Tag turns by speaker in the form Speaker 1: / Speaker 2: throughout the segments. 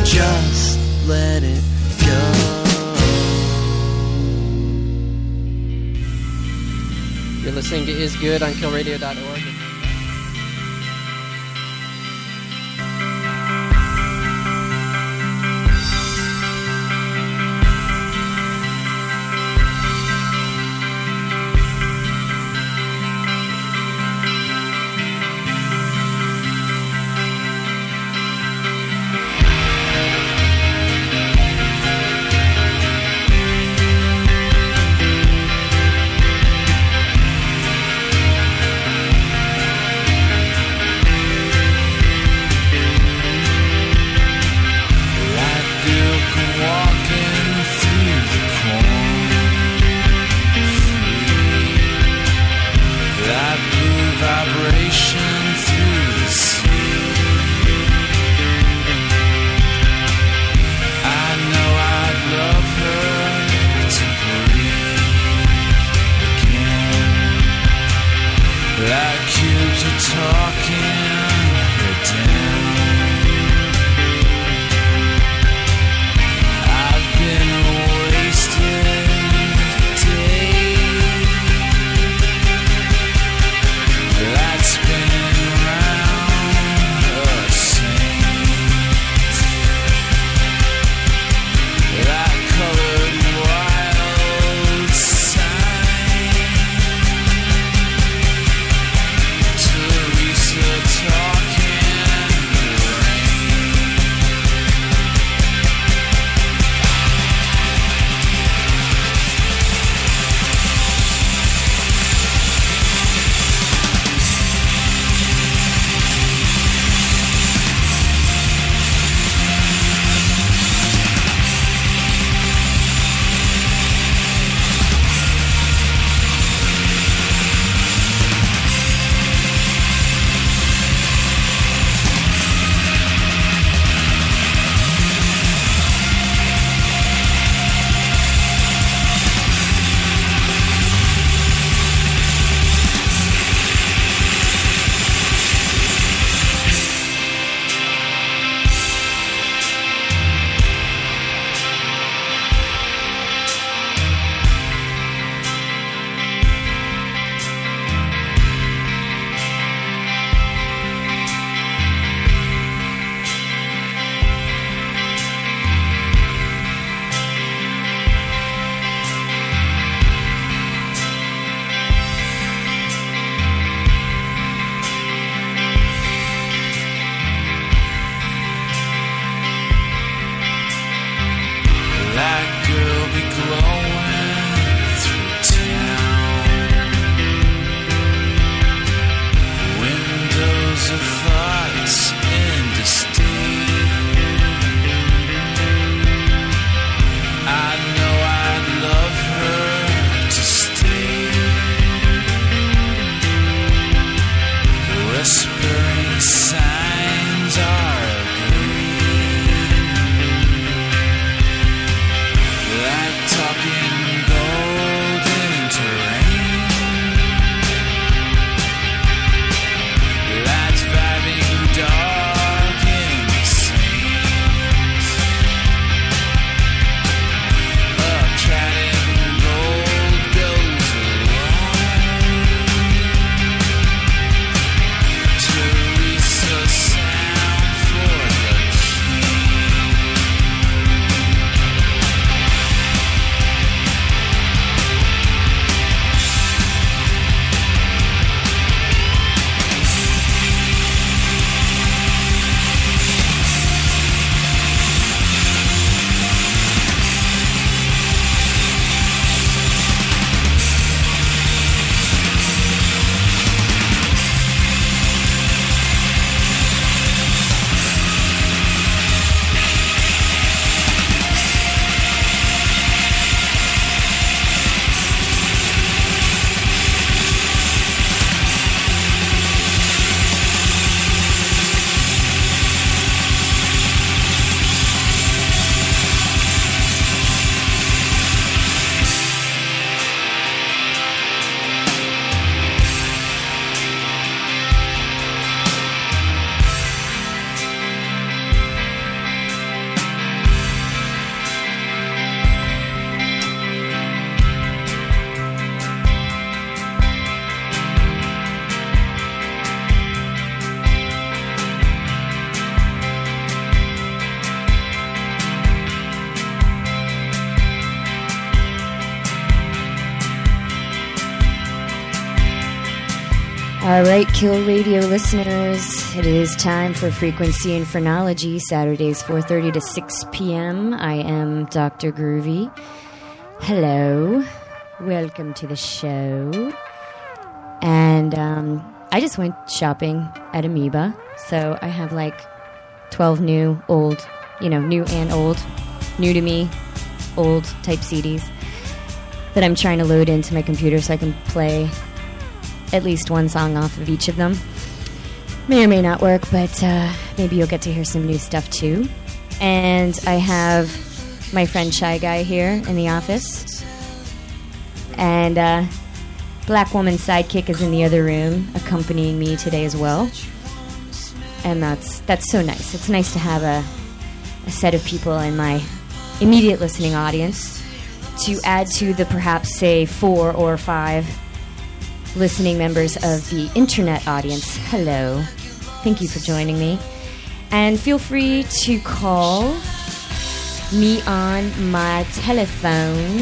Speaker 1: just let it go.
Speaker 2: You're listening to Is Good on killradio.org.
Speaker 3: All right, Kill Radio listeners, it is time for Frequency and Phrenology, Saturdays 4:30 to 6 p.m. I am Dr. Groovy. Hello, welcome to the show. And I just went shopping at Amoeba, so I have like 12 new, old, new and old, new to me, old type CDs that I'm trying to load into my computer so I can play at least one song off of each of them. May or may not work, but maybe you'll get to hear some new stuff too. And I have my friend Shy Guy here in the office. And Black Woman Sidekick is in the other room accompanying me today as well. And that's so nice. It's nice to have a set of people in my immediate listening audience to add to the perhaps, say, 4 or 5 listening members of the internet audience. Hello. Thank you for joining me. And feel free to call me on my telephone,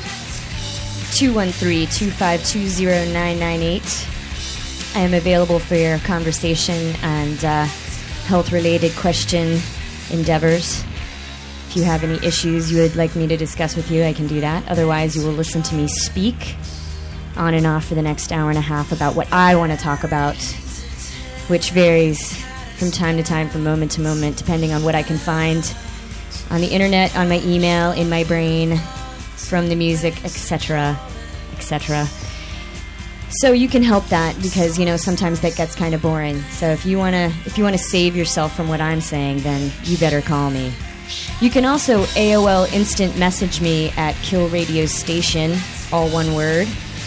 Speaker 3: 213-252-0998. I am available for your conversation and health-related question endeavors. If you have any issues you would like me to discuss with you, I can do that. Otherwise, you will listen to me speak on and off for the next hour and a half about what I want to talk about, which varies from time to time, from moment to moment, depending on what I can find on the internet, on my email, in my brain, from the music, etc., etc. So you can help that because, sometimes that gets kind of boring. So if you want to save yourself from what I'm saying, then you better call me. You can also AOL instant message me at Kill Radio Station, all one word.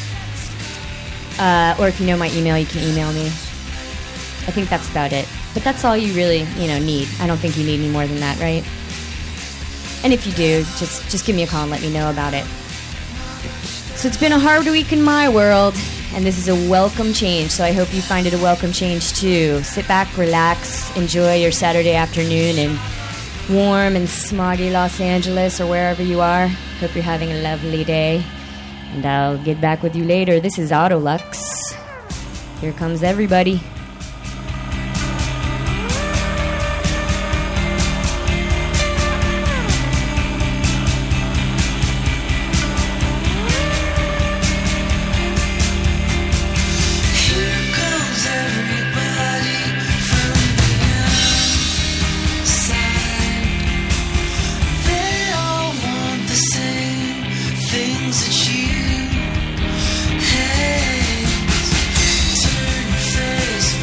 Speaker 3: Or if you know my email, you can email me. I think that's about it. But that's all you really, need. I don't think you need any more than that, right? And if you do, just give me a call and let me know about it. So it's been a hard week in my world, and this is a welcome change, so I hope you find it a welcome change too. Sit back, relax, enjoy your Saturday afternoon in warm and smoggy Los Angeles or wherever you are. Hope you're having a lovely day. And I'll get back with you later. This is Autolux. Here comes everybody.
Speaker 4: Face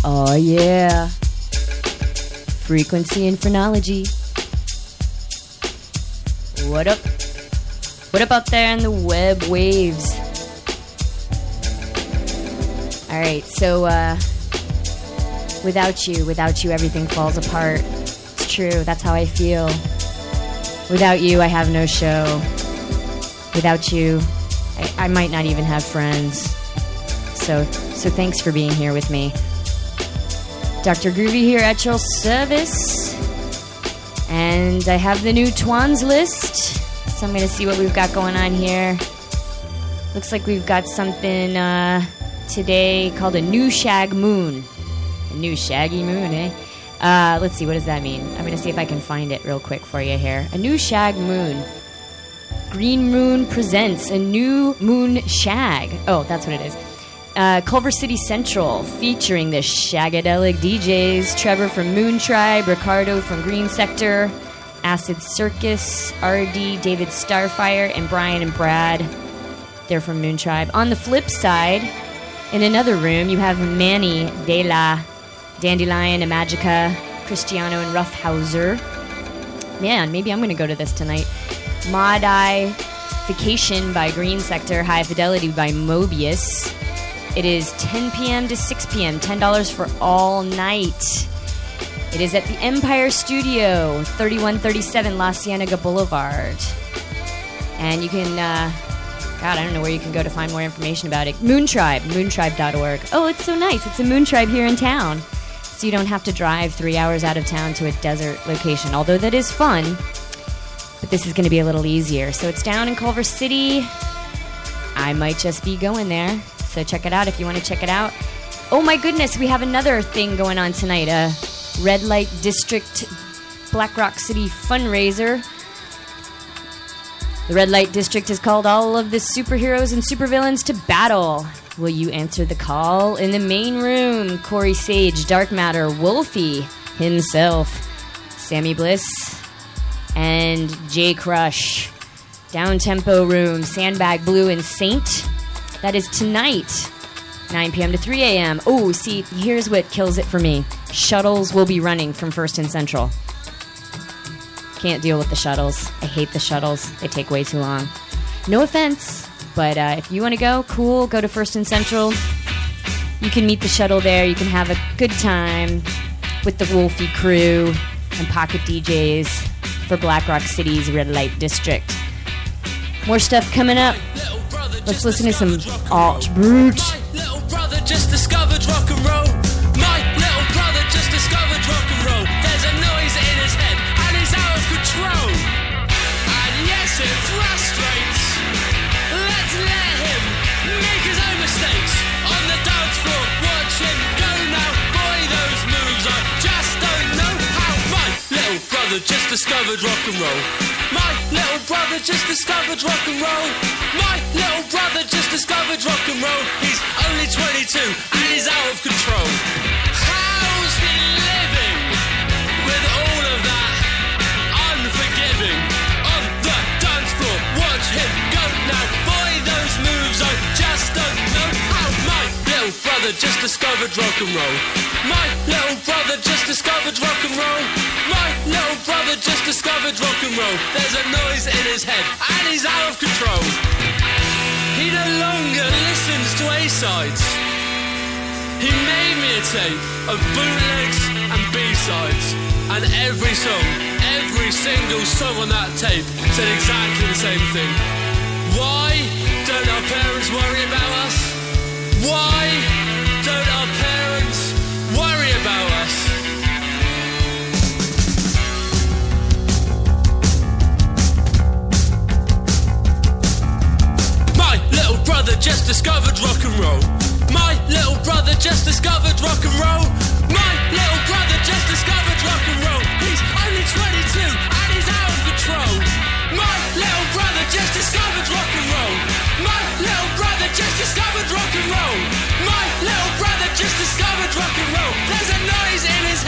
Speaker 3: Oh yeah. Frequency and phrenology. What up? What up out there in the web waves? Alright, so without you, everything falls apart. It's true, that's how I feel. Without you, I have no show. Without you, I might not even have friends. So thanks for being here with me. Dr. Groovy here at your service. And I have the new Twans list. So I'm going to see what we've got going on here. Looks like we've got something today called a new shag moon. A new shaggy moon, eh? Let's see, what does that mean? I'm going to see if I can find it real quick for you here. A new shag moon. Green Moon presents a new moon shag. Oh, that's what it is. Culver City Central, featuring the shagadelic DJs, Trevor from Moon Tribe, Ricardo from Green Sector, Acid Circus, RD, David Starfire, and Brian and Brad. They're from Moon Tribe. On the flip side, in another room, you have Manny De La, Dandelion, Imagica, Cristiano, and Roughhauser. Man, maybe I'm going to go to this tonight. Modification by Green Sector, High Fidelity by Mobius. It is 10 p.m. to 6 p.m., $10 for all night. It is at the Empire Studio, 3137 La Cienega Boulevard. And you can, I don't know where you can go to find more information about it. Moon Tribe, moontribe.org. Oh, it's so nice. It's a Moon Tribe here in town. So you don't have to drive 3 hours out of town to a desert location, although that is fun. But this is going to be a little easier. So it's down in Culver City. I might just be going there. So check it out if you want to check it out. Oh my goodness, we have another thing going on tonight. A Red Light District Black Rock City fundraiser. The Red Light District has called all of the superheroes and supervillains to battle. Will you answer the call? In the main room, Corey Sage, Dark Matter, Wolfie himself, Sammy Bliss, and Jay Crush. Down Tempo Room, Sandbag Blue, and Saint. That is tonight, 9 p.m. to 3 a.m. Oh, see, here's what kills it for me. Shuttles will be running from First and Central. Can't deal with the shuttles. I hate the shuttles. They take way too long. No offense, but if you want to go, cool, go to First and Central. You can meet the shuttle there. You can have a good time with the Wolfie crew and pocket DJs for Black Rock City's Red Light District. More stuff coming up. Let's listen to some Alt Brute.
Speaker 4: My little brother just discovered rock and roll. My little brother just discovered rock and roll. There's a noise in his head and he's out of control. And yes, it frustrates. Let's let him make his own mistakes. On the dance floor, watch him go now. Boy, those moves I just don't know how. My little brother just discovered rock and roll. My little brother just discovered rock and roll. My little brother just discovered rock and roll. He's only 22 and he's out of control. How's he living with all of that unforgiving? On the dance floor, watch him go now. Boy, those moves I just don't know how. My little brother just discovered rock and roll. My little brother just discovered rock and roll. My little brother just discovered rock and roll. There's a noise in his head and he's out of control. He no longer listens to A-sides. He made me a tape of bootlegs and B-sides. And every song, every single song on that tape said exactly the same thing. Why don't our parents worry about us? Why don't our parents worry about us? My little brother just discovered rock and roll. My little brother just discovered rock and roll. My little brother just discovered rock and roll. He's only 22 and he's out of control. My little brother just discovered rock and roll. My little brother just discovered rock and roll. My little brother just discovered rock and roll. There's a noise in his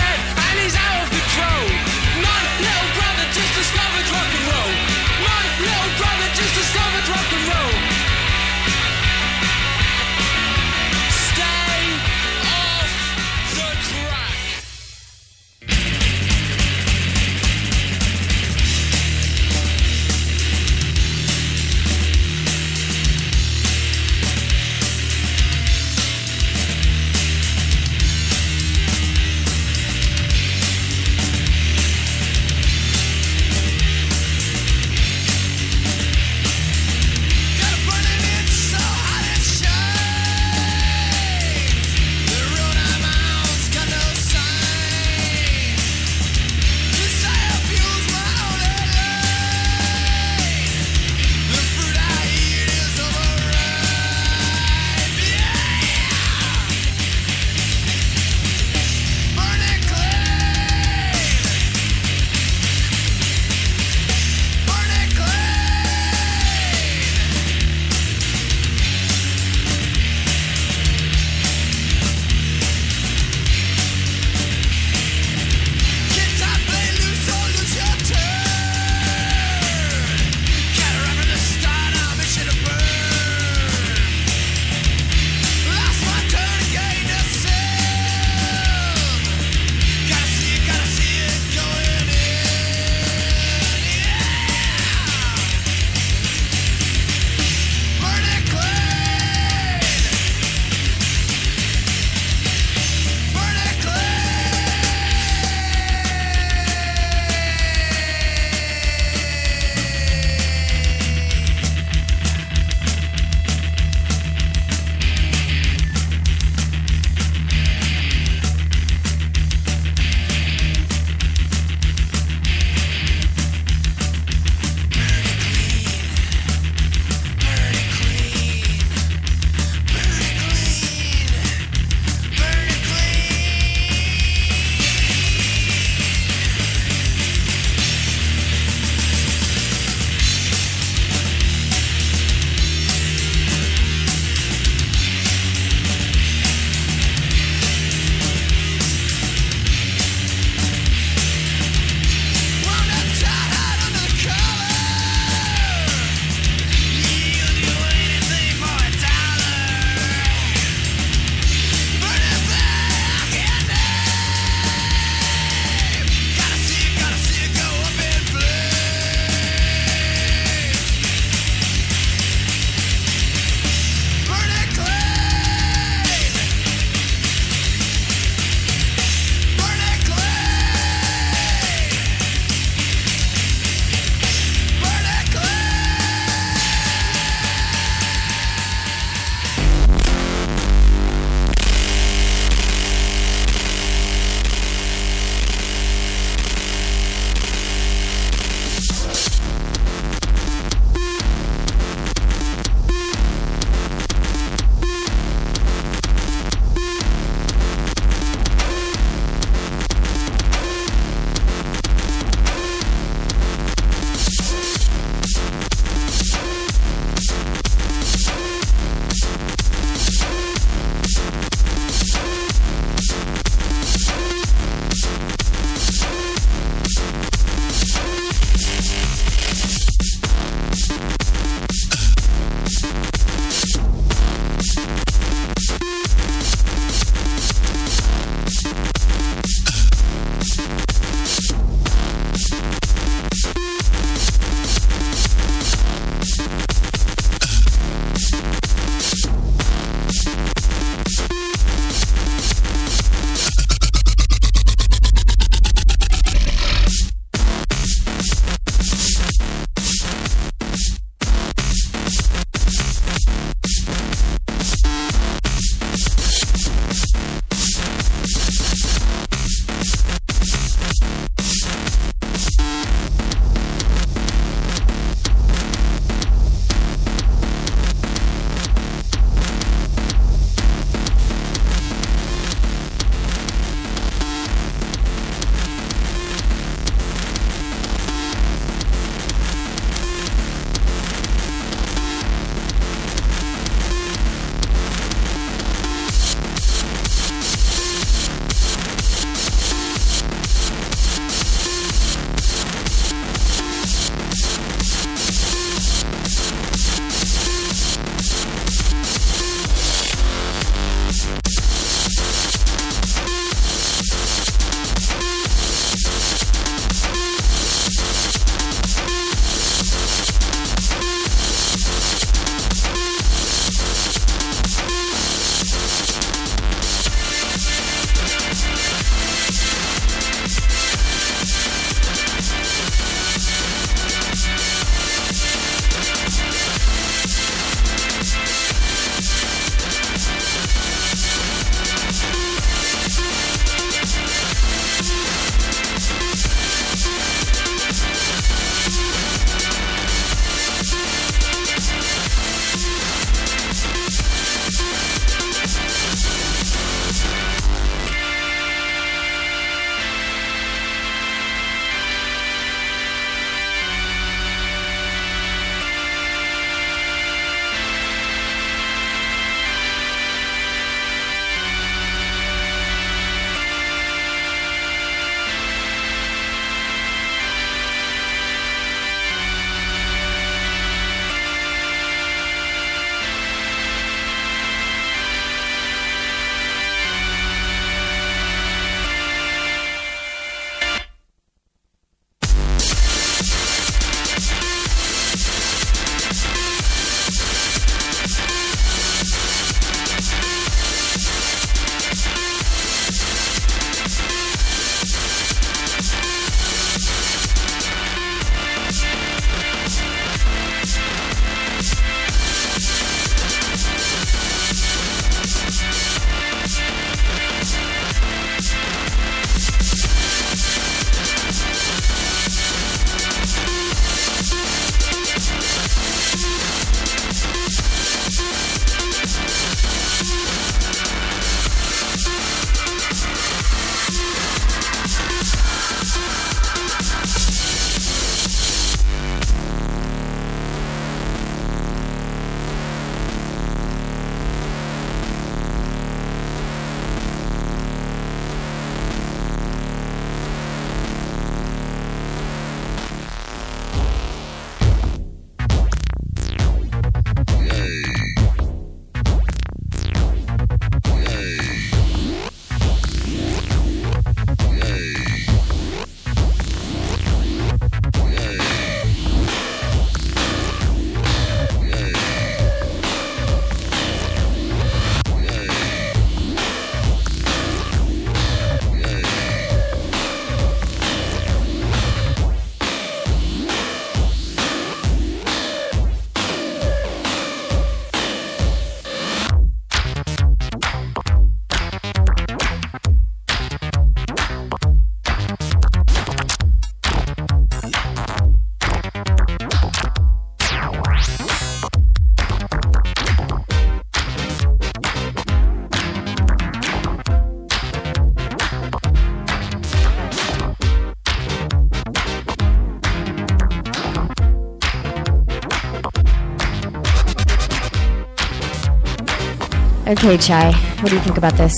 Speaker 3: Okay, Chai, what do you think about this?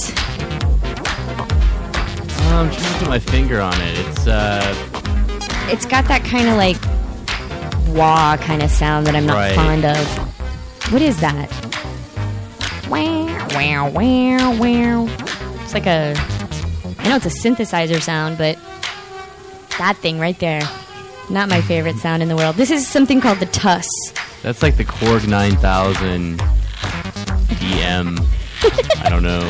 Speaker 5: I'm trying to put my finger on it.
Speaker 3: It's got that kind of like wah kind of sound that I'm not fond of. What is that? Wow, wow, wow, wow. It's like I know it's a synthesizer sound, but that thing right there, not my favorite sound in the world. This is something called the Tuss.
Speaker 5: That's like the Korg 9000 DM. I don't know.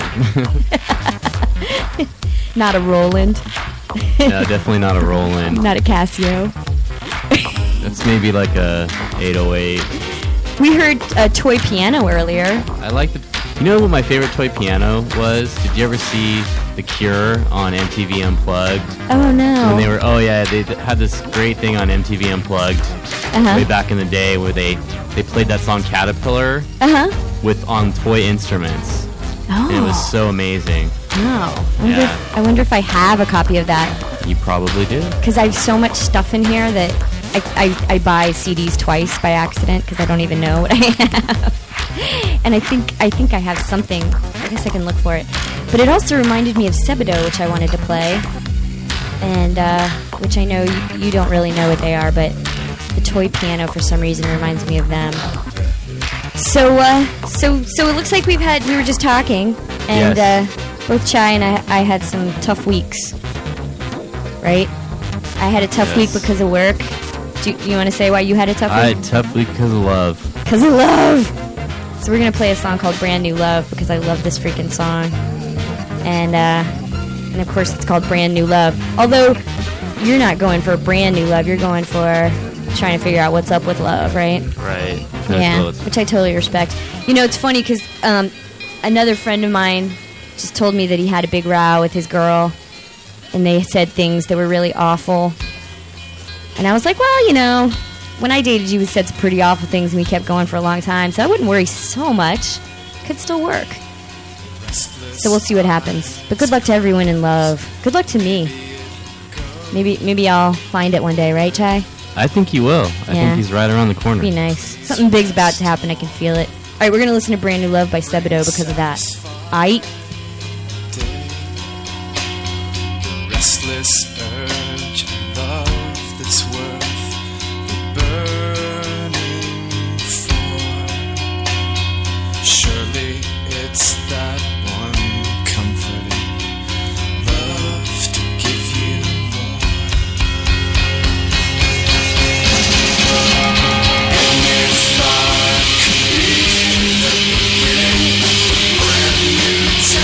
Speaker 3: Not a Roland.
Speaker 5: No, definitely not a Roland.
Speaker 3: Not a Casio.
Speaker 5: That's maybe like a 808.
Speaker 3: We heard a toy piano earlier.
Speaker 5: I like the... You know what my favorite toy piano was? Did you ever see The Cure on MTV Unplugged?
Speaker 3: Oh, no.
Speaker 5: When they were... Oh, yeah, they had this great thing on MTV Unplugged way back in the day where they played that song Caterpillar with on toy instruments. Oh. And it was so amazing.
Speaker 3: Oh. I wonder if I have a copy of that.
Speaker 5: You probably do.
Speaker 3: Because I have so much stuff in here that I buy CDs twice by accident because I don't even know what I have. And I think I have something. I guess I can look for it. But it also reminded me of Sebadoh, which I wanted to play. And which I know you don't really know what they are, but the toy piano for some reason reminds me of them. So it looks like we were just talking, and both Chai and I had some tough weeks, right? I had a tough week because of work. Do you want to say why you had a tough week?
Speaker 5: I had a tough week because of love.
Speaker 3: Because of love! So we're going to play a song called Brand New Love because I love this freaking song. And of course it's called Brand New Love. Although you're not going for brand new love, you're going for trying to figure out what's up with love, right?
Speaker 5: Right.
Speaker 3: Yeah, which I totally respect. You know, it's funny because another friend of mine just told me that he had a big row with his girl, and they said things that were really awful. And I was like, well, you know, when I dated you, we said some pretty awful things, and we kept going for a long time, so I wouldn't worry so much. Could still work. So we'll see what happens. But good luck to everyone in love. Good luck to me. Maybe I'll find it one day, right, Chai?
Speaker 5: I think you will. I think he's right around the corner.
Speaker 3: Be nice. Something big's about to happen. I can feel it. All right, we're going to listen to Brand New Love by Sebadoh because of that. Aight.
Speaker 6: Restless urge of love that's worth the burning for. Surely it's that one comforting love to give you more. And if I could be the beginning of a brand new time.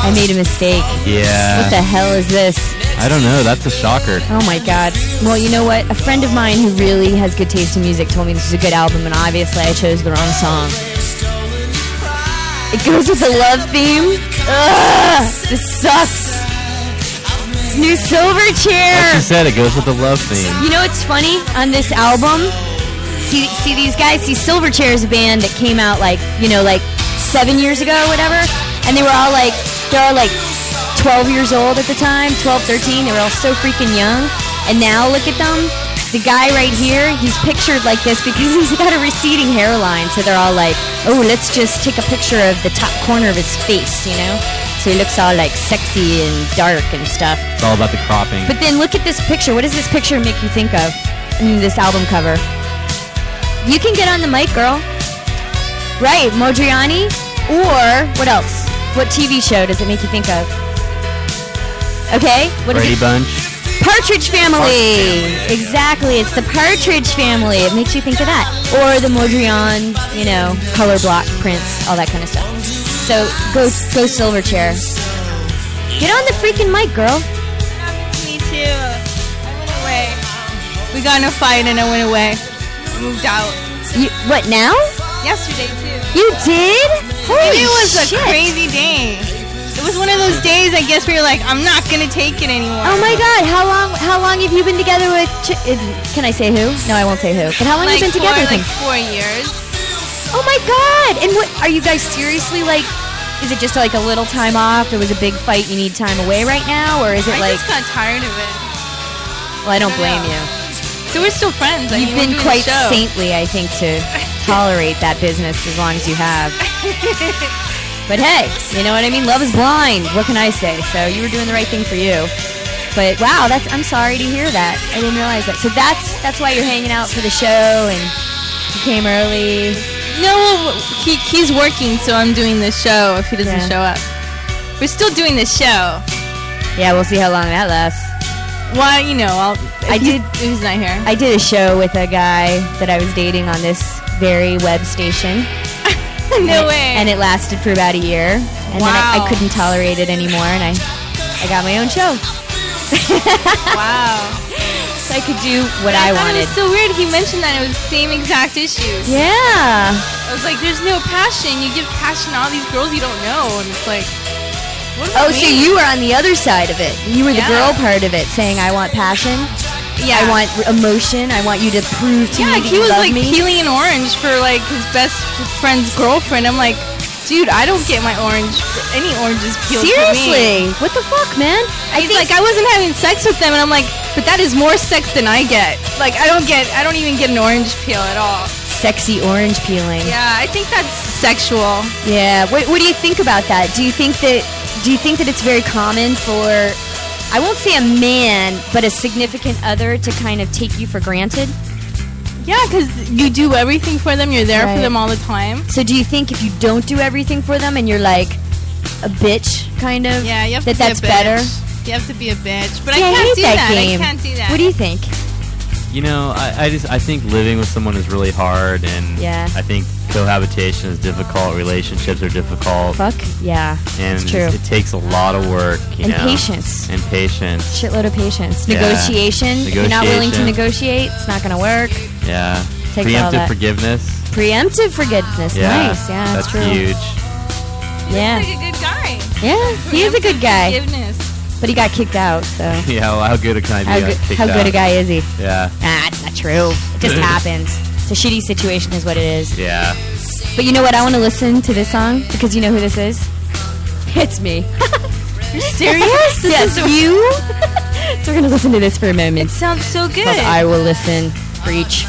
Speaker 3: I made a mistake.
Speaker 5: Yeah.
Speaker 3: What the hell is this?
Speaker 5: I don't know. That's a shocker.
Speaker 3: Oh my god. Well, you know what? A friend of mine who really has good taste in music told me this is a good album, and obviously I chose the wrong song. It goes with the love theme. Ugh! This sucks. It's new Silverchair.
Speaker 5: Like you said, it goes with the love theme.
Speaker 3: You know what's funny on this album? See these guys? See, Silverchair is a band that came out like 7 years ago or whatever, and they're all like 12 years old at the time, 12, 13. They were all so freaking young, and now look at them. The guy right here, he's pictured like this because he's got a receding hairline, so they're all like, oh, let's just take a picture of the top corner of his face, you know? So he looks all like sexy and dark and stuff.
Speaker 5: It's all about the cropping.
Speaker 3: But then look at this picture. What does this picture make you think of? This album cover. You can get on the mic, girl. Right, Modriani. Or, what else? What TV show does it make you think of? Okay, what is
Speaker 5: Brady
Speaker 3: it?
Speaker 5: Bunch.
Speaker 3: Partridge Family. Exactly, it's the Partridge Family. It makes you think of that. Or the Modrian, color block prints, all that kind of stuff. So, go Silverchair. Get on the freaking mic, girl.
Speaker 7: Me too. I went away. We got in a fight and I went away. I moved out.
Speaker 3: What, now?
Speaker 7: Yesterday too.
Speaker 3: You did? Holy
Speaker 7: It was
Speaker 3: shit.
Speaker 7: a crazy day. It was one of those days, I guess, where you're like, I'm not going to take it anymore.
Speaker 3: Oh my god, how long have you been together with... can I say who? No, I won't say who. But how long have you been together with him?
Speaker 7: 4 years.
Speaker 3: Oh my god! And what, are you guys seriously like... Is it just like a little time off? There was a big fight, you need time away right now? Or is it
Speaker 7: I
Speaker 3: like...
Speaker 7: just got tired of it.
Speaker 3: Well, I don't blame you.
Speaker 7: So we're still friends.
Speaker 3: You've been quite saintly, I think, to tolerate that business as long as you have. But hey, you know what I mean? Love is blind. What can I say? So you were doing the right thing for you. But wow, I'm sorry to hear that. I didn't realize that. So that's why you're hanging out for the show and you came early.
Speaker 7: No, he's working, so I'm doing this show if he doesn't show up. We're still doing this show.
Speaker 3: Yeah, we'll see how long that lasts.
Speaker 7: Well, he's not here.
Speaker 3: I did a show with a guy that I was dating on this very web station.
Speaker 7: No way.
Speaker 3: And it lasted for about a year. And then I couldn't tolerate it anymore, and I got my own show.
Speaker 7: Wow.
Speaker 3: So I could do what I wanted.
Speaker 7: It was so weird. He mentioned that it was the same exact issues.
Speaker 3: Yeah.
Speaker 7: I was like, there's no passion. You give passion to all these girls you don't know. And it's like, what does that mean?
Speaker 3: So you were on the other side of it. You were the girl part of it, saying, I want passion.
Speaker 7: Yeah.
Speaker 3: I want emotion. I want you to prove to me that you love me.
Speaker 7: Yeah, he was like peeling an orange for like his best friend's girlfriend. I'm like, dude, I don't get any oranges peeled for me.
Speaker 3: Seriously? What the fuck, man?
Speaker 7: He's like, I wasn't having sex with them, and I'm like, but that is more sex than I get. Like, I don't even get an orange peel at all.
Speaker 3: Sexy orange peeling.
Speaker 7: Yeah, I think that's sexual.
Speaker 3: Yeah. What do you think about that? Do you think that it's very common for, I won't say a man, but a significant other to kind of take you for granted?
Speaker 7: Yeah, because you do everything for them. You're there for them all the time.
Speaker 3: So do you think if you don't do everything for them and you're like a bitch, kind of,
Speaker 7: yeah, you have to
Speaker 3: that's
Speaker 7: be a bitch.
Speaker 3: better?
Speaker 7: You have to be a bitch. But
Speaker 3: See,
Speaker 7: I can't do that.
Speaker 3: Game.
Speaker 7: I can't do that.
Speaker 3: What do you think?
Speaker 5: I think living with someone is really hard, and I think cohabitation is difficult. Relationships are difficult.
Speaker 3: Fuck yeah,
Speaker 5: and
Speaker 3: it's true.
Speaker 5: It takes a lot of work, you know?
Speaker 3: Patience.
Speaker 5: And patience.
Speaker 3: Shitload of patience.
Speaker 5: Yeah.
Speaker 3: Negotiation. If you're not willing to negotiate, it's not going to work.
Speaker 5: Yeah.
Speaker 3: Takes
Speaker 5: Preemptive forgiveness.
Speaker 3: Preemptive forgiveness.
Speaker 5: Yeah.
Speaker 3: Nice. Yeah,
Speaker 5: that's
Speaker 3: true.
Speaker 5: huge.
Speaker 3: Yeah.
Speaker 7: He's like a good guy.
Speaker 3: Yeah, he is a good guy.
Speaker 7: Forgiveness.
Speaker 3: But he got kicked out, so.
Speaker 5: Yeah, well, how good can I be?
Speaker 3: How good a guy is he?
Speaker 5: Yeah.
Speaker 3: It's not true. It just happens. It's a shitty situation is what it is.
Speaker 5: Yeah.
Speaker 3: But you know what? I want to listen to this song because you know who this is? It's me.
Speaker 7: You're serious?
Speaker 3: Yes, you? So we're going to listen to this for a moment.
Speaker 7: It sounds so good.
Speaker 3: I will listen. Preach.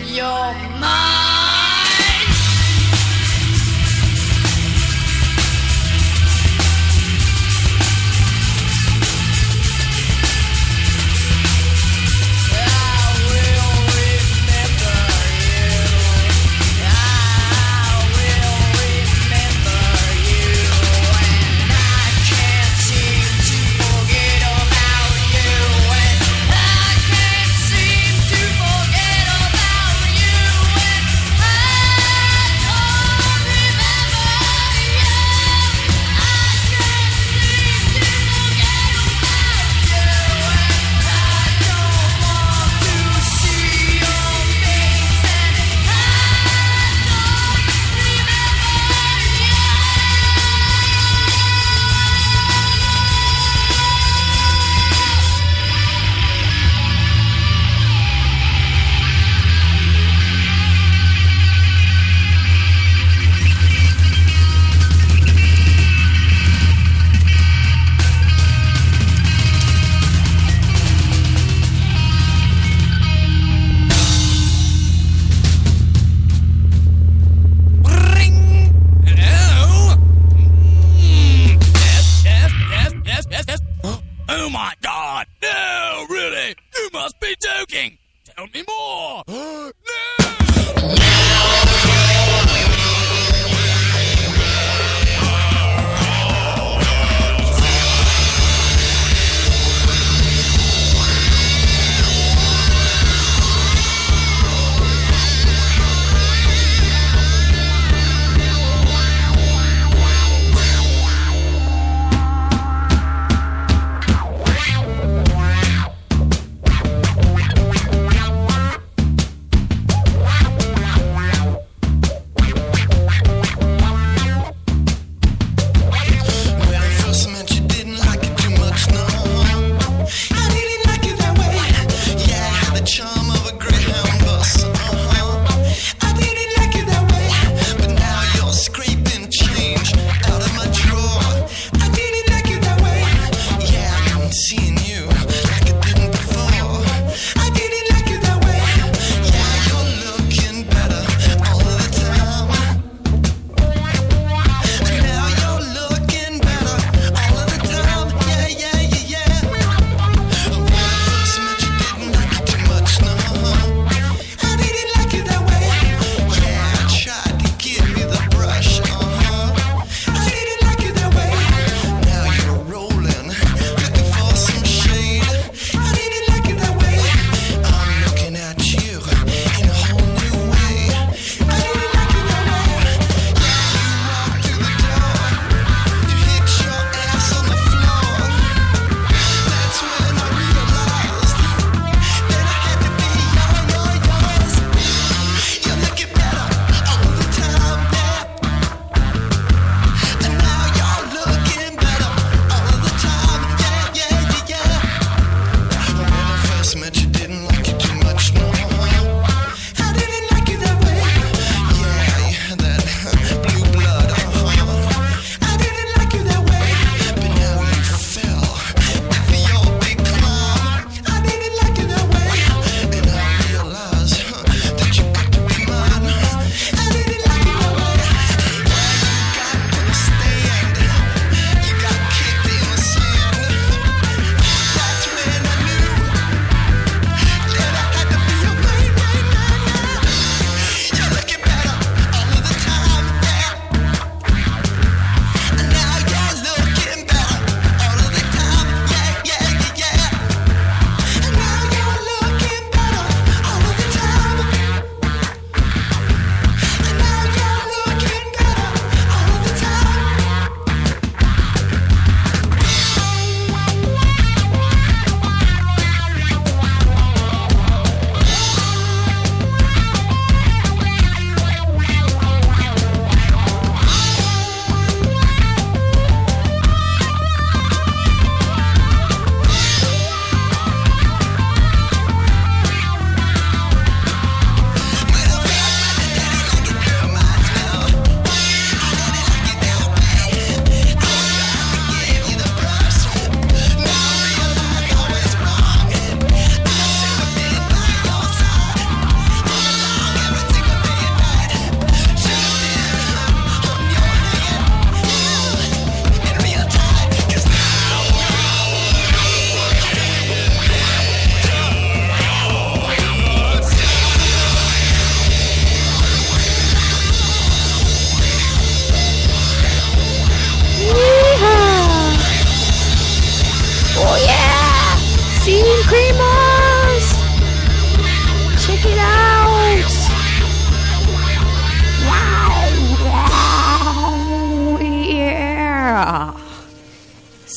Speaker 4: You're mine.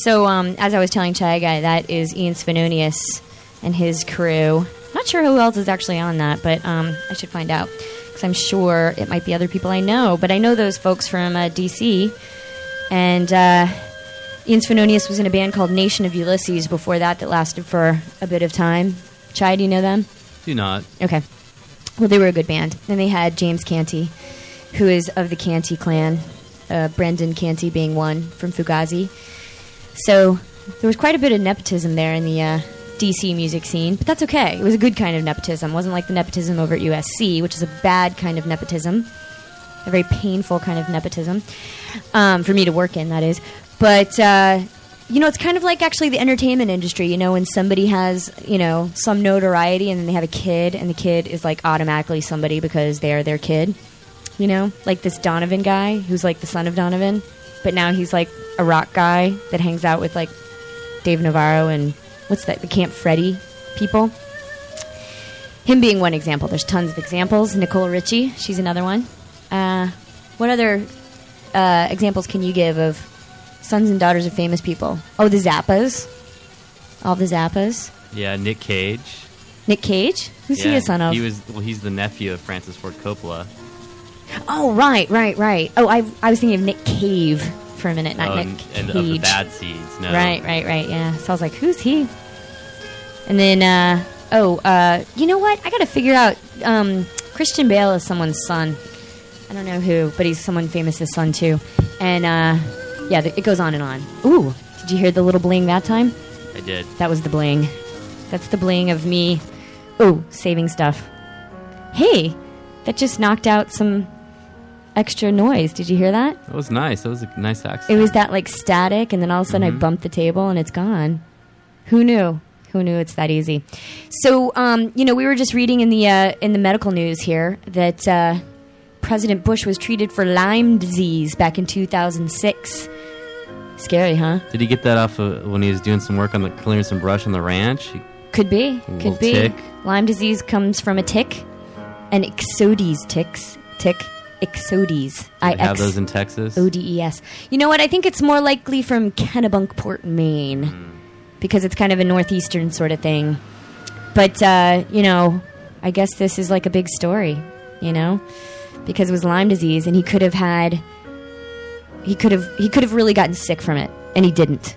Speaker 3: So, as I was telling Chai Guy, that is Ian Svenonius and his crew. Not sure who else is actually on that, but I should find out. Because I'm sure it might be other people I know. But I know those folks from D.C., and Ian Svenonius was in a band called Nation of Ulysses before that lasted for a bit of time. Chai, do you know them?
Speaker 5: Do not.
Speaker 3: Okay. Well, they were a good band. And they had James Canty, who is of the Canty clan, Brendan Canty being one from Fugazi. So there was quite a bit of nepotism there in the DC music scene, but that's okay. It was a good kind of nepotism. It wasn't like the nepotism over at USC, which is a bad kind of nepotism, a very painful kind of nepotism, for me to work in, that is. But, it's kind of like actually the entertainment industry, when somebody has, some notoriety and then they have a kid, and the kid is like automatically somebody because they are their kid, like this Donovan guy who's like the son of Donovan, but now he's like a rock guy that hangs out with like Dave Navarro and what's that, the Camp Freddy people. Him being one example. There's tons of examples. Nicole Richie, she's another one. What other examples can you give of sons and daughters of famous people? Oh, the Zappas. All the Zappas.
Speaker 5: Yeah, Nick Cage.
Speaker 3: Nick Cage? Who's he a son of?
Speaker 5: He's the nephew of Francis Ford Coppola.
Speaker 3: Oh, right. Oh, I was thinking of Nick Cave for a minute, not Nick Cage.
Speaker 5: And of the Bad Seeds, no.
Speaker 3: Right, yeah. So I was like, who's he? And then, you know what? I gotta figure out, Christian Bale is someone's son. I don't know who, but he's someone famous' son, too. And, it goes on and on. Ooh, did you hear the little bling that time?
Speaker 5: I did.
Speaker 3: That was the bling. That's the bling of me, saving stuff. Hey, that just knocked out some extra noise. Did you hear that?
Speaker 5: That was nice. That was a nice accent.
Speaker 3: It was that like static, and then all of a sudden I bumped the table and it's gone. Who knew? Who knew it's that easy? So, we were just reading in the medical news here that President Bush was treated for Lyme disease back in 2006. Scary, huh?
Speaker 5: Did he get that off when he was doing some work on clearing some brush on the ranch?
Speaker 3: Could be. Could be.
Speaker 5: Tick.
Speaker 3: Lyme disease comes from a tick, an Ixodes tick. Ixodes.
Speaker 5: I have those in Texas.
Speaker 3: Odes. You know what? I think it's more likely from Kennebunkport, Maine, because it's kind of a northeastern sort of thing. But I guess this is like a big story, because it was Lyme disease, and he could have really gotten sick from it, and he didn't.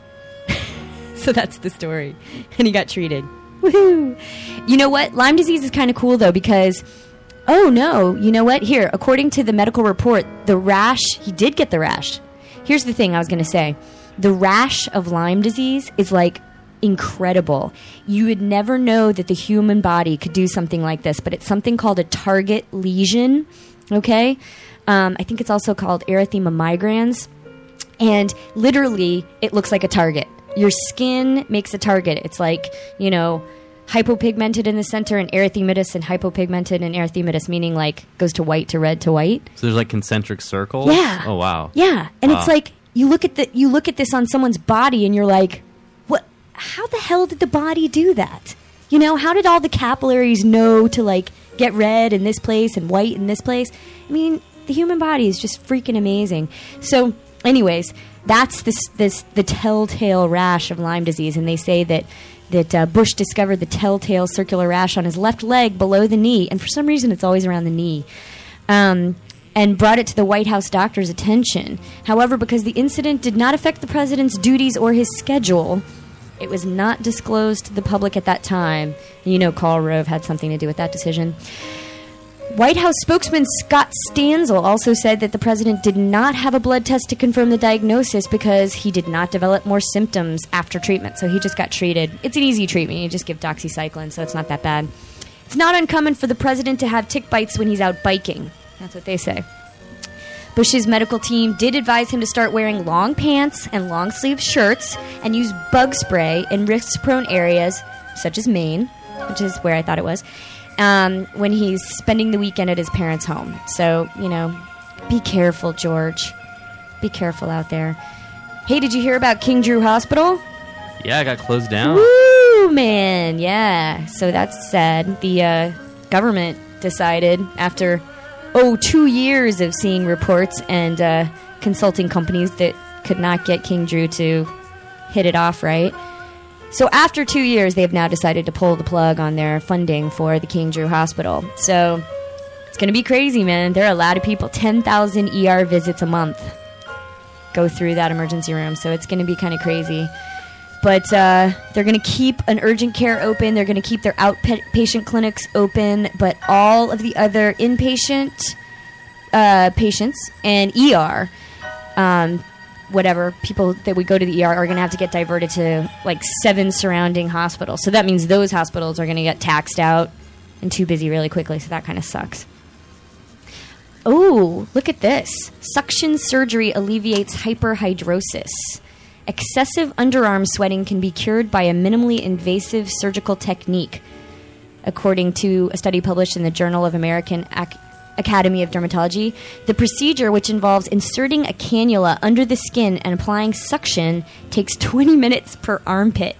Speaker 3: So that's the story, and he got treated. Woohoo! You know what? Lyme disease is kind of cool though, because. Oh, no. You know what? Here, according to the medical report, the rash, he did get the rash. Here's the thing I was going to say. The rash of Lyme disease is, like, incredible. You would never know that the human body could do something like this, but it's something called a target lesion, okay? I think it's also called erythema migrans. And literally, it looks like a target. Your skin makes a target. It's like, hypopigmented in the center and erythematous and hypopigmented and erythematous, meaning like goes to white to red to white.
Speaker 5: So there's like concentric circles?
Speaker 3: Yeah.
Speaker 5: Oh, wow.
Speaker 3: Yeah. And it's like you look at this on someone's body and you're like, what? How the hell did the body do that? How did all the capillaries know to like get red in this place and white in this place? I mean, the human body is just freaking amazing. So anyways, that's the telltale rash of Lyme disease, and they say that Bush discovered the telltale circular rash on his left leg below the knee, and for some reason it's always around the knee, and brought it to the White House doctor's attention. However, because the incident did not affect the president's duties or his schedule, it was not disclosed to the public at that time. And Karl Rove had something to do with that decision. White House spokesman Scott Stanzel also said that the president did not have a blood test to confirm the diagnosis because he did not develop more symptoms after treatment, so he just got treated. It's an easy treatment. You just give doxycycline, so it's not that bad. It's not uncommon for the president to have tick bites when he's out biking. That's what they say. Bush's medical team did advise him to start wearing long pants and long-sleeve shirts and use bug spray in risk-prone areas, such as Maine, which is where I thought it was, when he's spending the weekend at his parents' home. So, be careful, George. Be careful out there. Hey, did you hear about King Drew Hospital?
Speaker 5: Yeah, it got closed down.
Speaker 3: Woo, man, yeah. So that's sad. The government decided after, 2 years of seeing reports and consulting companies that could not get King Drew to hit it off right. So after 2 years, they've now decided to pull the plug on their funding for the King Drew Hospital. So it's going to be crazy, man. There are a lot of people, 10,000 ER visits a month go through that emergency room. So it's going to be kind of crazy. But they're going to keep an urgent care open. They're going to keep their outpatient clinics open. But all of the other inpatient patients and ER, whatever, people that would go to the ER are going to have to get diverted to like 7 surrounding hospitals. So that means those hospitals are going to get taxed out and too busy really quickly. So that kind of sucks. Oh, look at this. Suction surgery alleviates hyperhidrosis. Excessive underarm sweating can be cured by a minimally invasive surgical technique, according to a study published in the Journal of American Academy of Dermatology. The procedure, which involves inserting a cannula under the skin and applying suction, takes 20 minutes per armpit.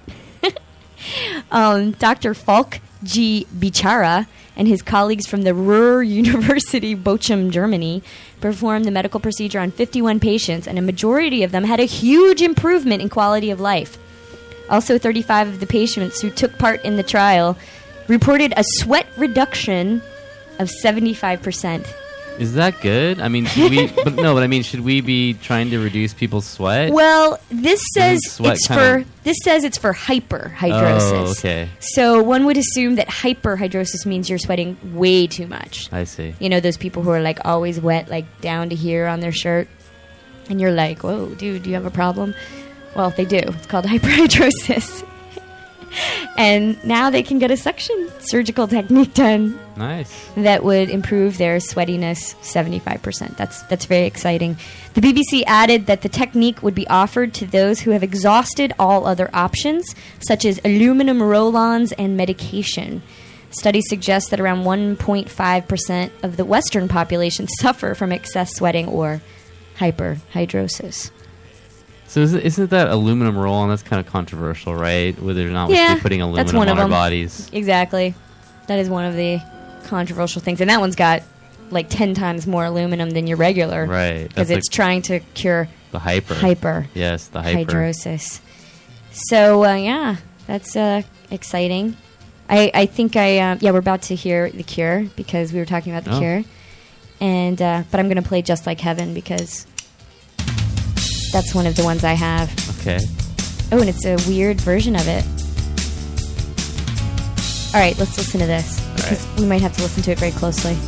Speaker 3: Dr. Falk G. Bichara and his colleagues from the Ruhr University Bochum, Germany, performed the medical procedure on 51 patients, and a majority of them had a huge improvement in quality of life. Also, 35 of the patients who took part in the trial reported a sweat reduction of 75%.
Speaker 5: Is that good? I mean, should we? But I mean, should we be trying to reduce people's sweat?
Speaker 3: Well, this says it's for hyperhidrosis.
Speaker 5: Oh, okay.
Speaker 3: So one would assume that hyperhidrosis means you're sweating way too much.
Speaker 5: I see.
Speaker 3: You know, those people who are like always wet, like down to here on their shirt, and you're like, "Whoa, dude, do you have a problem?" Well, they do. It's called hyperhidrosis. And now they can get a suction surgical technique done.
Speaker 5: Nice.
Speaker 3: That would improve their sweatiness 75%. That's very exciting. The BBC added that the technique would be offered to those who have exhausted all other options, such as aluminum roll-ons and medication. Studies suggest that around 1.5% of the Western population suffer from excess sweating or hyperhidrosis.
Speaker 5: So isn't that aluminum roll-on? That's kind of controversial, right? Whether or not we should be putting aluminum on our bodies.
Speaker 3: Exactly. That is one of the controversial things. And that one's got like 10 times more aluminum than your regular.
Speaker 5: Right.
Speaker 3: Because it's trying to cure
Speaker 5: the hyper. Yes, the hyper.
Speaker 3: Hydrosis. So, that's exciting. I think we're about to hear The Cure because we were talking about The Cure. And but I'm going to play Just Like Heaven because that's one of the ones I have.
Speaker 5: Okay.
Speaker 3: Oh, and it's a weird version of it. All right, let's listen to this. Because we might have to listen to it very closely.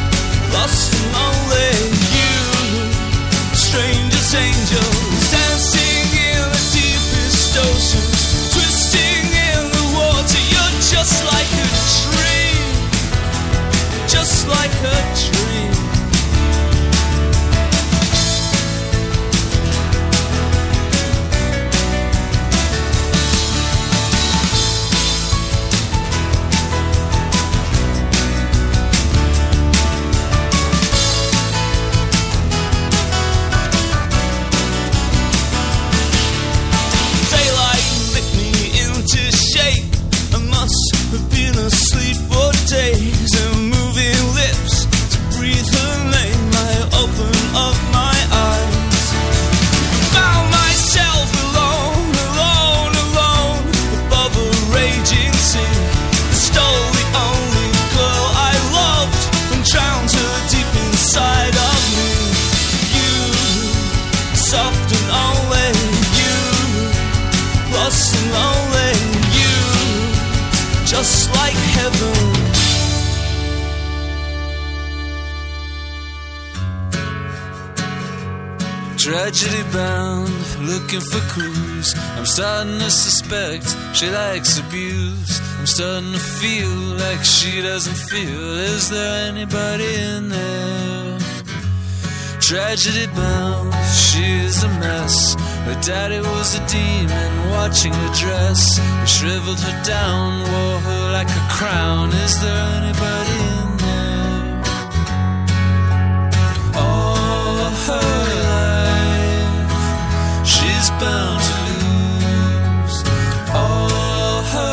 Speaker 6: Angels dancing Tragedy bound, looking for clues. I'm starting to suspect she likes abuse. I'm starting to feel like she doesn't feel. Is there anybody in there? Tragedy bound, she's a mess. Her daddy was a demon watching her dress. He shriveled her down, wore her like a crown. Is there anybody in there? All her life, she's bound to lose. All her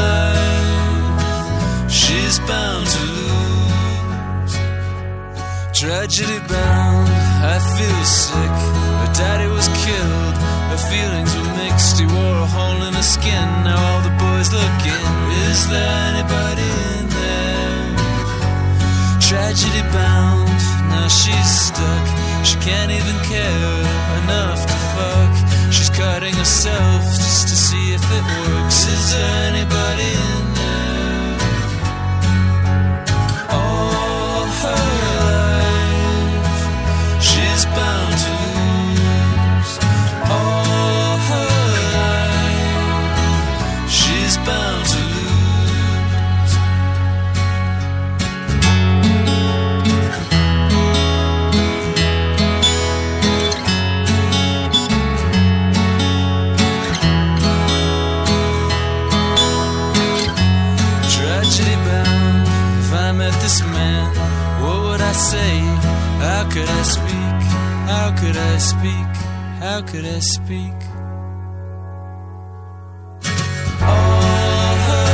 Speaker 6: life, she's bound to lose. Tragedy bound, I feel sick. Her daddy was killed, her feelings were mixed. He wore a hole in her skin, now all the boys look in. Is there anybody in there? Tragedy bound, now she's stuck. She can't even care enough to fuck. She's cutting herself just to see if it works. Is there anybody in there? All her life, she's bound to lose. All her life, she's bound to lose. Tragedy bound, if I met this man, what would I say? How could I speak? How could I speak? How could I speak? All her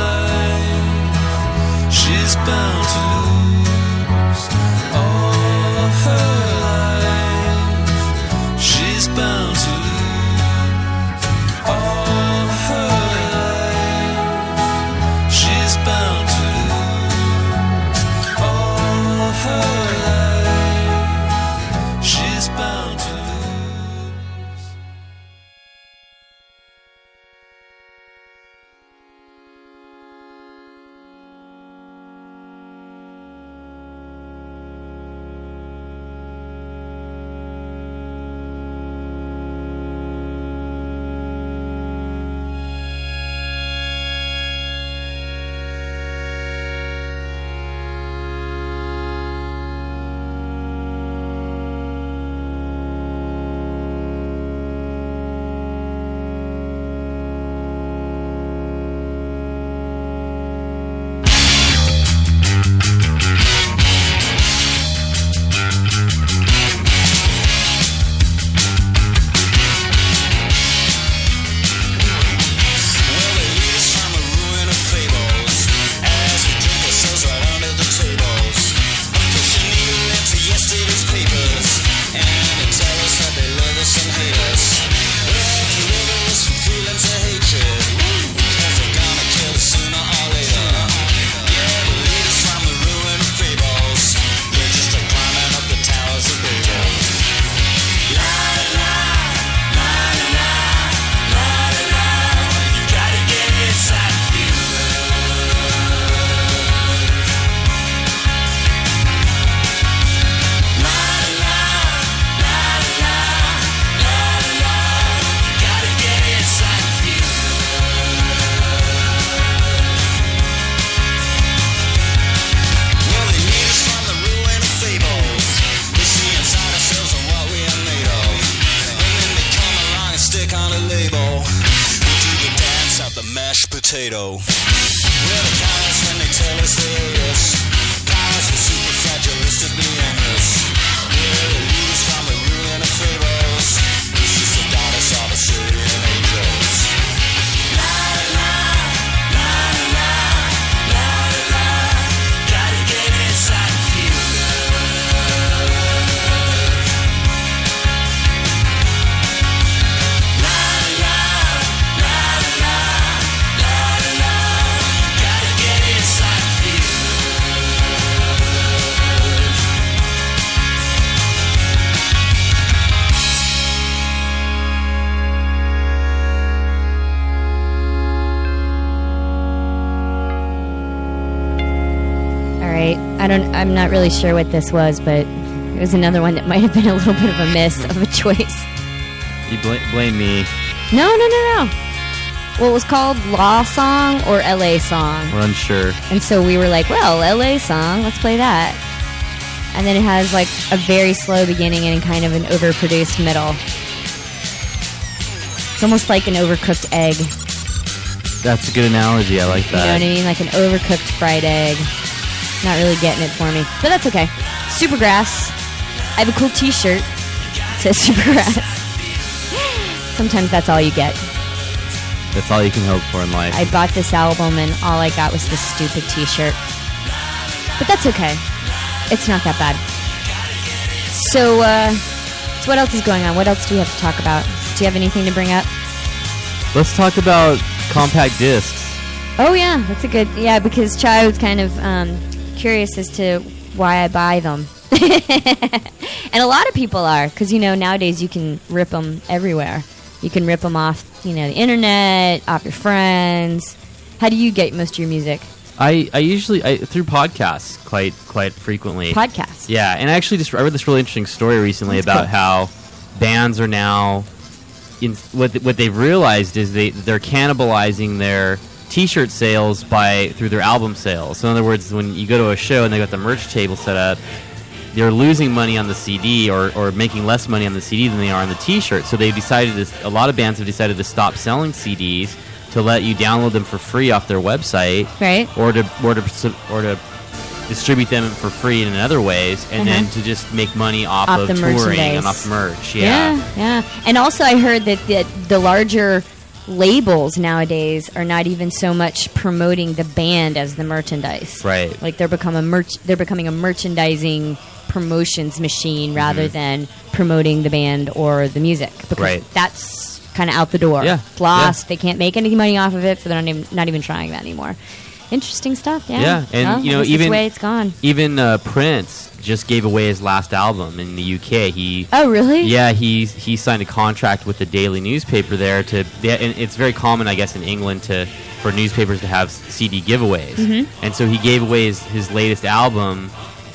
Speaker 6: life, she's bound to lose. All her life, she's bound to lose. All her life, she's bound to lose. All her life, she's bound to lose.
Speaker 8: Potato. We're the cowards when they tell us they hate us. Cowards for superfragilistically aimless. We're the leaders from the ruin of fables. This is the goddess of Assyrian angels. La la la la la la. Gotta get inside and feel love. La la la la.
Speaker 3: I'm not really sure what this was, but It was another one that might have been a little bit of a miss of a choice.
Speaker 5: You blame me.
Speaker 3: No. Well, it was called Law Song or LA Song.
Speaker 5: We're unsure.
Speaker 3: And so we were like, well, LA Song, let's play that. And then it has like a very slow beginning and kind of an overproduced middle. It's almost like an overcooked egg.
Speaker 5: That's a good analogy. I like that.
Speaker 3: You know what I mean? Like an overcooked fried egg. Not really getting it for me. But that's okay. Supergrass. I have a cool t-shirt. It says Supergrass. Sometimes that's all you get.
Speaker 5: That's all you can hope for in life.
Speaker 3: I bought this album and all I got was this stupid t-shirt. But that's okay. It's not that bad. So what else is going on? What else do we have to talk about? Do you have anything to bring up?
Speaker 5: Let's talk about compact discs.
Speaker 3: Oh, yeah. That's a good... Yeah, because Child's kind of curious as to why I buy them. And a lot of people are, because, nowadays you can rip them everywhere. You can rip them off, the internet, off your friends. How do you get most of your music?
Speaker 5: I usually through podcasts quite frequently.
Speaker 3: Podcasts?
Speaker 5: Yeah, and I read this really interesting story recently about how bands are now... what they've realized is they're cannibalizing their T-shirt sales through their album sales. So in other words, when you go to a show and they got the merch table set up, they're losing money on the CD or making less money on the CD than they are on the T-shirt. So they decided a lot of bands have decided to stop selling CDs to let you download them for free off their website,
Speaker 3: right?
Speaker 5: Or to distribute them for free in other ways, and then to just make money off of touring and off merch.
Speaker 3: Yeah. And also I heard that the larger labels nowadays are not even so much promoting the band as the merchandise.
Speaker 5: Right.
Speaker 3: Like they're becoming a merchandising promotions machine rather than promoting the band or the music, because that's kind of out the door.
Speaker 5: Yeah.
Speaker 3: It's lost. Yeah. They can't make any money off of it, so they're not even trying that anymore. Interesting stuff. Yeah.
Speaker 5: And
Speaker 3: even the way it's gone.
Speaker 5: Even Prince just gave away his last album in the UK.
Speaker 3: Oh, really?
Speaker 5: Yeah, he signed a contract with the daily newspaper there and it's very common, I guess, in England for newspapers to have CD giveaways. Mm-hmm. And so he gave away his latest album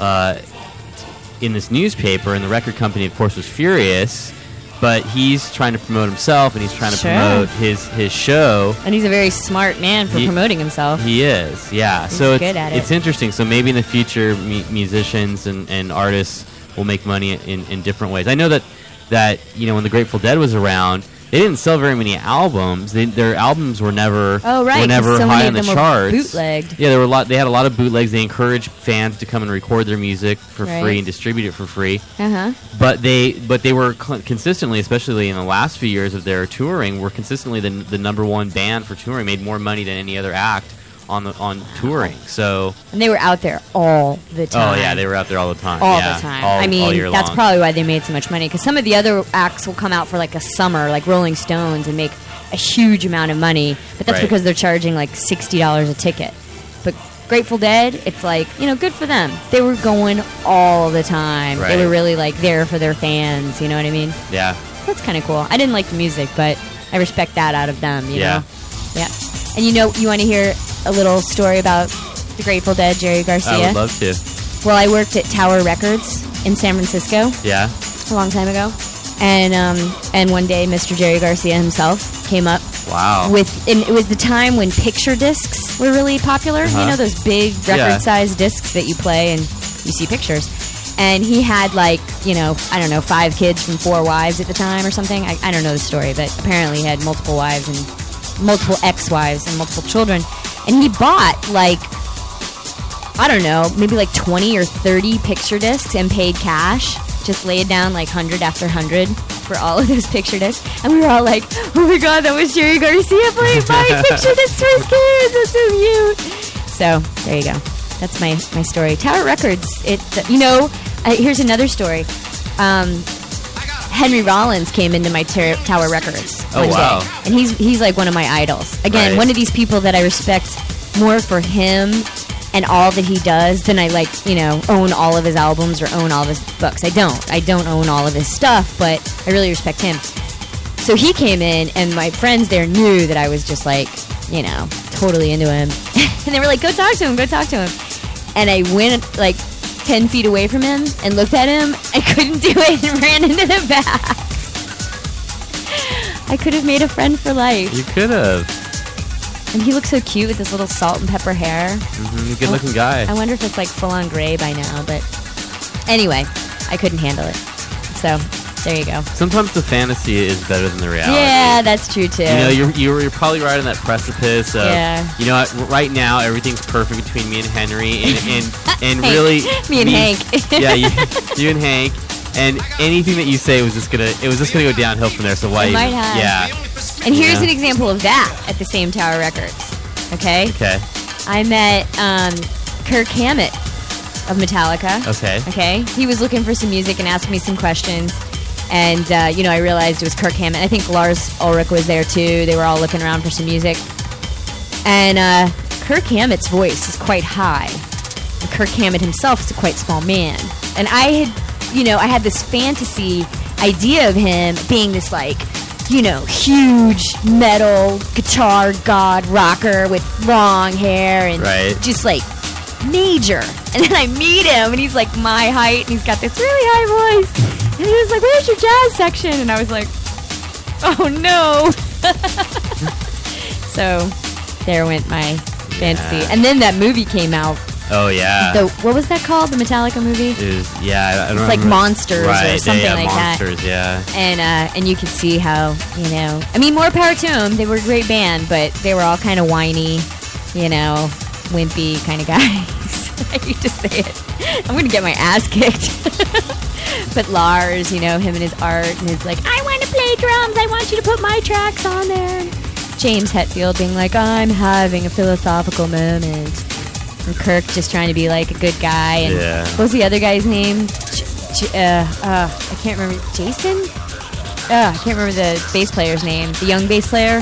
Speaker 5: in this newspaper, and the record company, of course, was furious. But he's trying to promote himself, and he's trying to promote his show.
Speaker 3: And he's a very smart man for promoting himself.
Speaker 5: He is, yeah.
Speaker 3: He's good at it.
Speaker 5: It's interesting. So maybe in the future, musicians and artists will make money in different ways. I know that when the Grateful Dead was around, they didn't sell very many albums. Their albums were never high on the charts.
Speaker 3: Bootlegged.
Speaker 5: Yeah, they had a lot of bootlegs. They encouraged fans to come and record their music for free and distribute it for free.
Speaker 3: Uh-huh.
Speaker 5: But they were consistently, especially in the last few years of their touring, were consistently the number one band for touring. Made more money than any other act on touring. So,
Speaker 3: and they were out there all the time.
Speaker 5: Oh yeah, they were out there all the time.
Speaker 3: All the time.
Speaker 5: All year
Speaker 3: that's
Speaker 5: long.
Speaker 3: Probably why they made so much money, because some of the other acts will come out for like a summer, like Rolling Stones, and make a huge amount of money, but that's because they're charging like $60 a ticket. But Grateful Dead, it's like, good for them. They were going all the time. Right. They were really like there for their fans, you know what I mean?
Speaker 5: Yeah.
Speaker 3: That's kind of cool. I didn't like the music, but I respect that out of them, you know? Yeah. And you want to hear a little story about the Grateful Dead, Jerry Garcia?
Speaker 5: I would love to.
Speaker 3: Well, I worked at Tower Records in San Francisco.
Speaker 5: Yeah.
Speaker 3: A long time ago. And one day, Mr. Jerry Garcia himself came up.
Speaker 5: Wow.
Speaker 3: And it was the time when picture discs were really popular. Uh-huh. Those big record-sized discs that you play and you see pictures. And he had 5 kids from 4 wives at the time or something. I don't know the story, but apparently he had multiple wives and multiple ex-wives and multiple children. And he bought maybe 20 or 30 picture discs and paid cash. Just laid down 100 after 100 for all of those picture discs. And we were all like, oh my God, that was Jerry Garcia buying picture discs for his kids. That's so cute. So there you go. That's my story. Tower Records. Here's another story. Henry Rollins came into my Tower Records one day. And he's like one of my idols. Again, one of these people that I respect more for him and all that he does than I own all of his albums or own all of his books. I don't own all of his stuff, but I really respect him. So he came in, and my friends there knew that I was just totally into him. And they were like, go talk to him. And I went 10 10 feet away from him and looked at him. I couldn't do it and ran into the back. I could have made a friend for life.
Speaker 5: You could have.
Speaker 3: And he looks so cute with this little salt and pepper hair.
Speaker 5: Good looking guy.
Speaker 3: I wonder if it's like full on gray by now, but anyway, I couldn't handle it. So there you go.
Speaker 5: Sometimes the fantasy is better than the reality.
Speaker 3: Yeah, that's true too.
Speaker 5: You know, you're probably right on that precipice of, you know what, right now everything's perfect between me and Henry and really
Speaker 3: me and Hank.
Speaker 5: Yeah, you and Hank, and anything that you say was just gonna go downhill from there. So why?
Speaker 3: It might have.
Speaker 5: Yeah.
Speaker 3: And here's an example of that at the Same Tower Records. Okay.
Speaker 5: Okay.
Speaker 3: I met Kirk Hammett of Metallica.
Speaker 5: Okay.
Speaker 3: Okay. He was looking for some music and asked me some questions. And, you know, I realized it was Kirk Hammett. I think Lars Ulrich was there, too. They were all looking around for some music. And Kirk Hammett's voice is quite high. And Kirk Hammett himself is a quite small man. And I had this fantasy idea of him being this, like, you know, huge metal guitar god rocker with long hair and just, like, major. And then I meet him, and he's, like, my height, and he's got this really high voice. And he was like, "Where's your jazz section?" And I was like, "Oh no!" So there went my fantasy. And then that movie came out.
Speaker 5: Oh yeah.
Speaker 3: What was that called? The Metallica movie?
Speaker 5: I don't remember.
Speaker 3: It's like Monsters or something like
Speaker 5: Monsters,
Speaker 3: that. Yeah. And you could see how, you know, I mean, more power to them. They were a great band, but they were all kind of whiny, you know, wimpy kind of guys. I hate to say it. I'm gonna get my ass kicked. But Lars, you know, him and his art and his like, "I want to play drums. I want you to put my tracks on there." And James Hetfield being like, "I'm having a philosophical moment." And Kirk just trying to be like a good guy. And what was the other guy's name? I can't remember. Jason? I can't remember the bass player's name. The young bass player.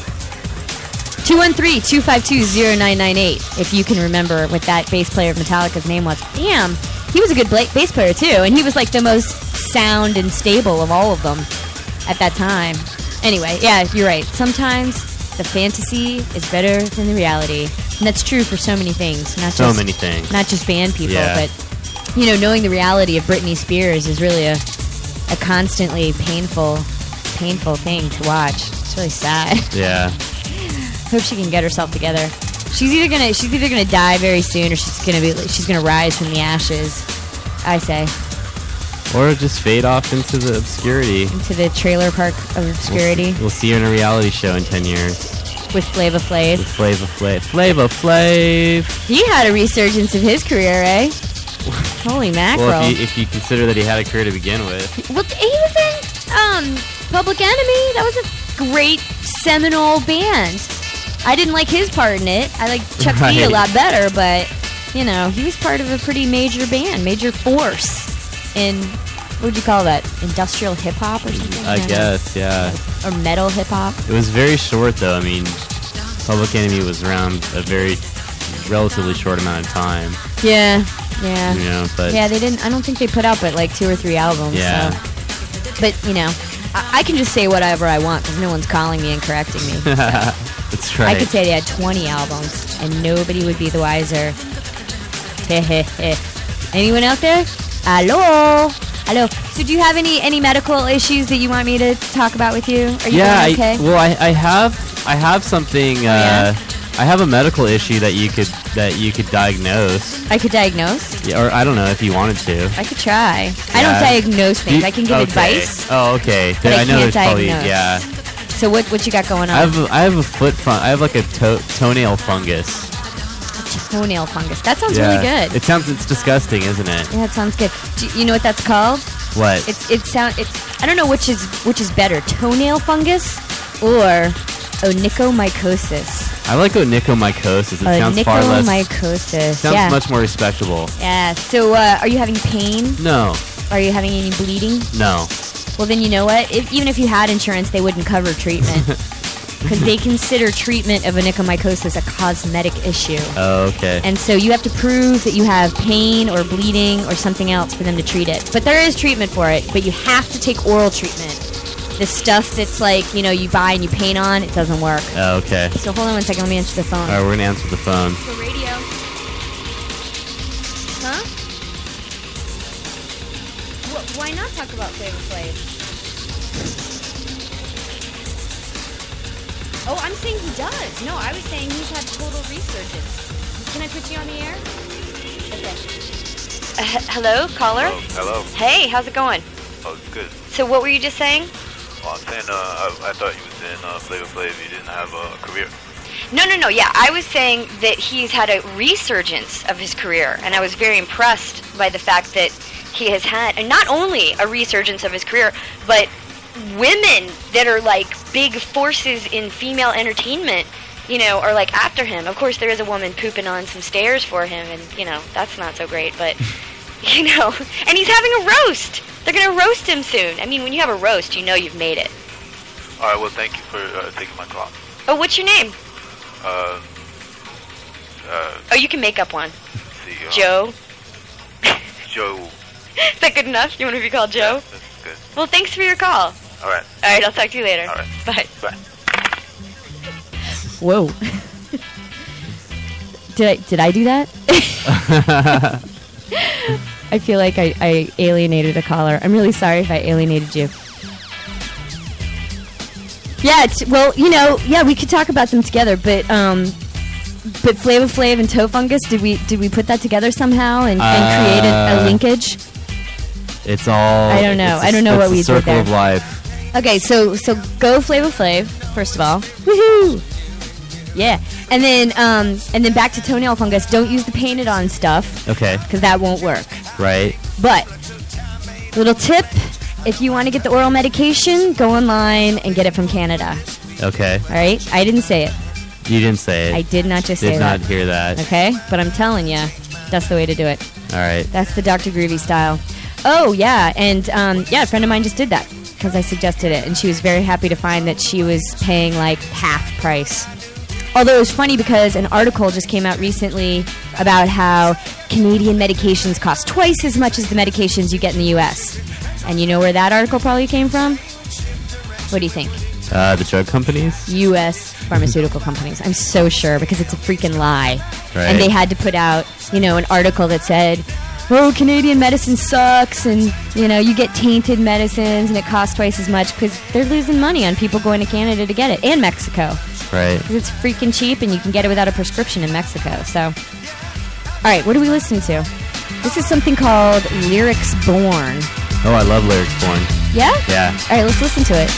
Speaker 3: 213-252-0998. If you can remember what that bass player of Metallica's name was. Damn. He was a good bass player, too, and he was, like, the most sound and stable of all of them at that time. Anyway, yeah, you're right. Sometimes the fantasy is better than the reality, and that's true for so many things. Not just band people, but, you know, knowing the reality of Britney Spears is really a constantly painful thing to watch. It's really sad.
Speaker 5: Yeah.
Speaker 3: Hope she can get herself together. She's either gonna die very soon, or she's gonna rise from the ashes. I say.
Speaker 5: Or just fade off into the obscurity.
Speaker 3: Into the trailer park of obscurity.
Speaker 5: We'll see her in a reality show in 10 years.
Speaker 3: With Flava Flav.
Speaker 5: Flava Flav.
Speaker 3: He had a resurgence of his career, eh? Holy mackerel.
Speaker 5: Well, if you consider that he had a career to begin with.
Speaker 3: Well, he was in Public Enemy. That was a great seminal band. I didn't like his part in it. I like Chuck D a lot better, but, you know, he was part of a pretty major band, major force in, what would you call that, industrial hip-hop or something?
Speaker 5: I guess, yeah.
Speaker 3: Or metal hip-hop.
Speaker 5: It was very short, though. I mean, Public Enemy was around a very relatively short amount of time.
Speaker 3: Yeah.
Speaker 5: You know, but...
Speaker 3: Yeah, I don't think they put out but like 2 or 3 albums.
Speaker 5: Yeah.
Speaker 3: So. But, you know, I can just say whatever I want because no one's calling me and correcting me. So.
Speaker 5: That's right.
Speaker 3: I could say they had 20 albums, and nobody would be the wiser. Anyone out there? Hello? So do you have any medical issues that you want me to talk about with you? Are you doing okay?
Speaker 5: I have something. I have a medical issue that you could diagnose.
Speaker 3: I could diagnose?
Speaker 5: Yeah, or I don't know if you wanted to.
Speaker 3: I could try. Yeah. I don't diagnose things. I can give advice.
Speaker 5: Oh, okay.
Speaker 3: But I know there's
Speaker 5: diagnose.
Speaker 3: Probably So what you got going on?
Speaker 5: I have a foot I have like a toenail fungus.
Speaker 3: A toenail fungus. That sounds really good.
Speaker 5: It's disgusting, isn't it?
Speaker 3: Yeah, it sounds good. Do you know what that's called?
Speaker 5: What?
Speaker 3: I don't know which is better, toenail fungus or onychomycosis.
Speaker 5: I like onychomycosis. It sounds far less.
Speaker 3: Onychomycosis.
Speaker 5: Sounds much more respectable.
Speaker 3: Yeah. So are you having pain?
Speaker 5: No.
Speaker 3: Are you having any bleeding?
Speaker 5: No.
Speaker 3: Well, then you know what? Even if you had insurance, they wouldn't cover treatment. Because they consider treatment of onychomycosis a cosmetic issue.
Speaker 5: Oh, okay.
Speaker 3: And so you have to prove that you have pain or bleeding or something else for them to treat it. But there is treatment for it, but you have to take oral treatment. The stuff that's like, you know, you buy and you paint on, it doesn't work.
Speaker 5: Oh, okay.
Speaker 3: So hold on 1 second, let me answer the phone.
Speaker 5: All right, we're going to answer the phone.
Speaker 3: For radio. Huh? why not talk about Flavor Flav? Oh, I'm saying he does. No, I was saying he's had total resurgence. Can I put you on the air? Okay. Hello, caller?
Speaker 9: Hello.
Speaker 3: Hey, how's it going?
Speaker 9: Oh, it's good.
Speaker 3: So what were you just saying?
Speaker 9: Well, I'm saying, I thought you was in Flavor Flav. You didn't have a career.
Speaker 3: No. Yeah, I was saying that he's had a resurgence of his career, and I was very impressed by the fact that he has had, and not only a resurgence of his career, but women that are like big forces in female entertainment, you know, are like after him. Of course, there is a woman pooping on some stairs for him, and, you know, that's not so great, but, you know, and he's having a roast. They're going to roast him soon. I mean, when you have a roast, you know you've made it.
Speaker 9: All right, well, thank you for taking my call.
Speaker 3: Oh, what's your name? Oh, you can make up one.
Speaker 9: See,
Speaker 3: Joe?
Speaker 9: Joe.
Speaker 3: Is that good enough? You want to be called Joe?
Speaker 9: Yeah, that's good.
Speaker 3: Well, thanks for your call.
Speaker 9: All right.
Speaker 3: All right, I'll talk to you later.
Speaker 9: All right.
Speaker 3: Bye.
Speaker 9: Bye.
Speaker 3: Whoa. Did I do that? I feel like I alienated a caller. I'm really sorry if I alienated you. Yeah, well, you know, yeah, we could talk about them together, but Flavor Flav and Toe Fungus, did we put that together somehow and create a linkage?
Speaker 5: It's all.
Speaker 3: I don't know. I don't know what we did there.
Speaker 5: Circle of life.
Speaker 3: Okay, so go Flavor Flav first of all. Woohoo! Yeah, and then back to Toenail Fungus. Don't use the painted on stuff.
Speaker 5: Okay.
Speaker 3: Because that won't work.
Speaker 5: Right.
Speaker 3: But little tip: if you want to get the oral medication, go online and get it from Canada.
Speaker 5: Okay.
Speaker 3: All right. I didn't say it.
Speaker 5: You didn't say it.
Speaker 3: I did not just say that.
Speaker 5: Did not hear that.
Speaker 3: Okay, but I'm telling you, that's the way to do it.
Speaker 5: All right.
Speaker 3: That's the Dr. Groovy style. Oh yeah, and a friend of mine just did that because I suggested it, and she was very happy to find that she was paying like half price. Although it was funny because an article just came out recently about how Canadian medications cost twice as much as the medications you get in the U.S. And you know where that article probably came from? What do you think?
Speaker 5: The drug companies?
Speaker 3: U.S. pharmaceutical companies. I'm so sure because it's a freaking lie.
Speaker 5: Right.
Speaker 3: And they had to put out, you know, an article that said, oh, Canadian medicine sucks, and, you know, you get tainted medicines, and it costs twice as much because they're losing money on people going to Canada to get it, and Mexico.
Speaker 5: Right.
Speaker 3: Because it's freaking cheap, and you can get it without a prescription in Mexico. So, all right, what are we listening to? This is something called Lyrics Born.
Speaker 5: Oh, I love Lyrics Born.
Speaker 3: Yeah?
Speaker 5: Yeah.
Speaker 3: All right, let's listen to it.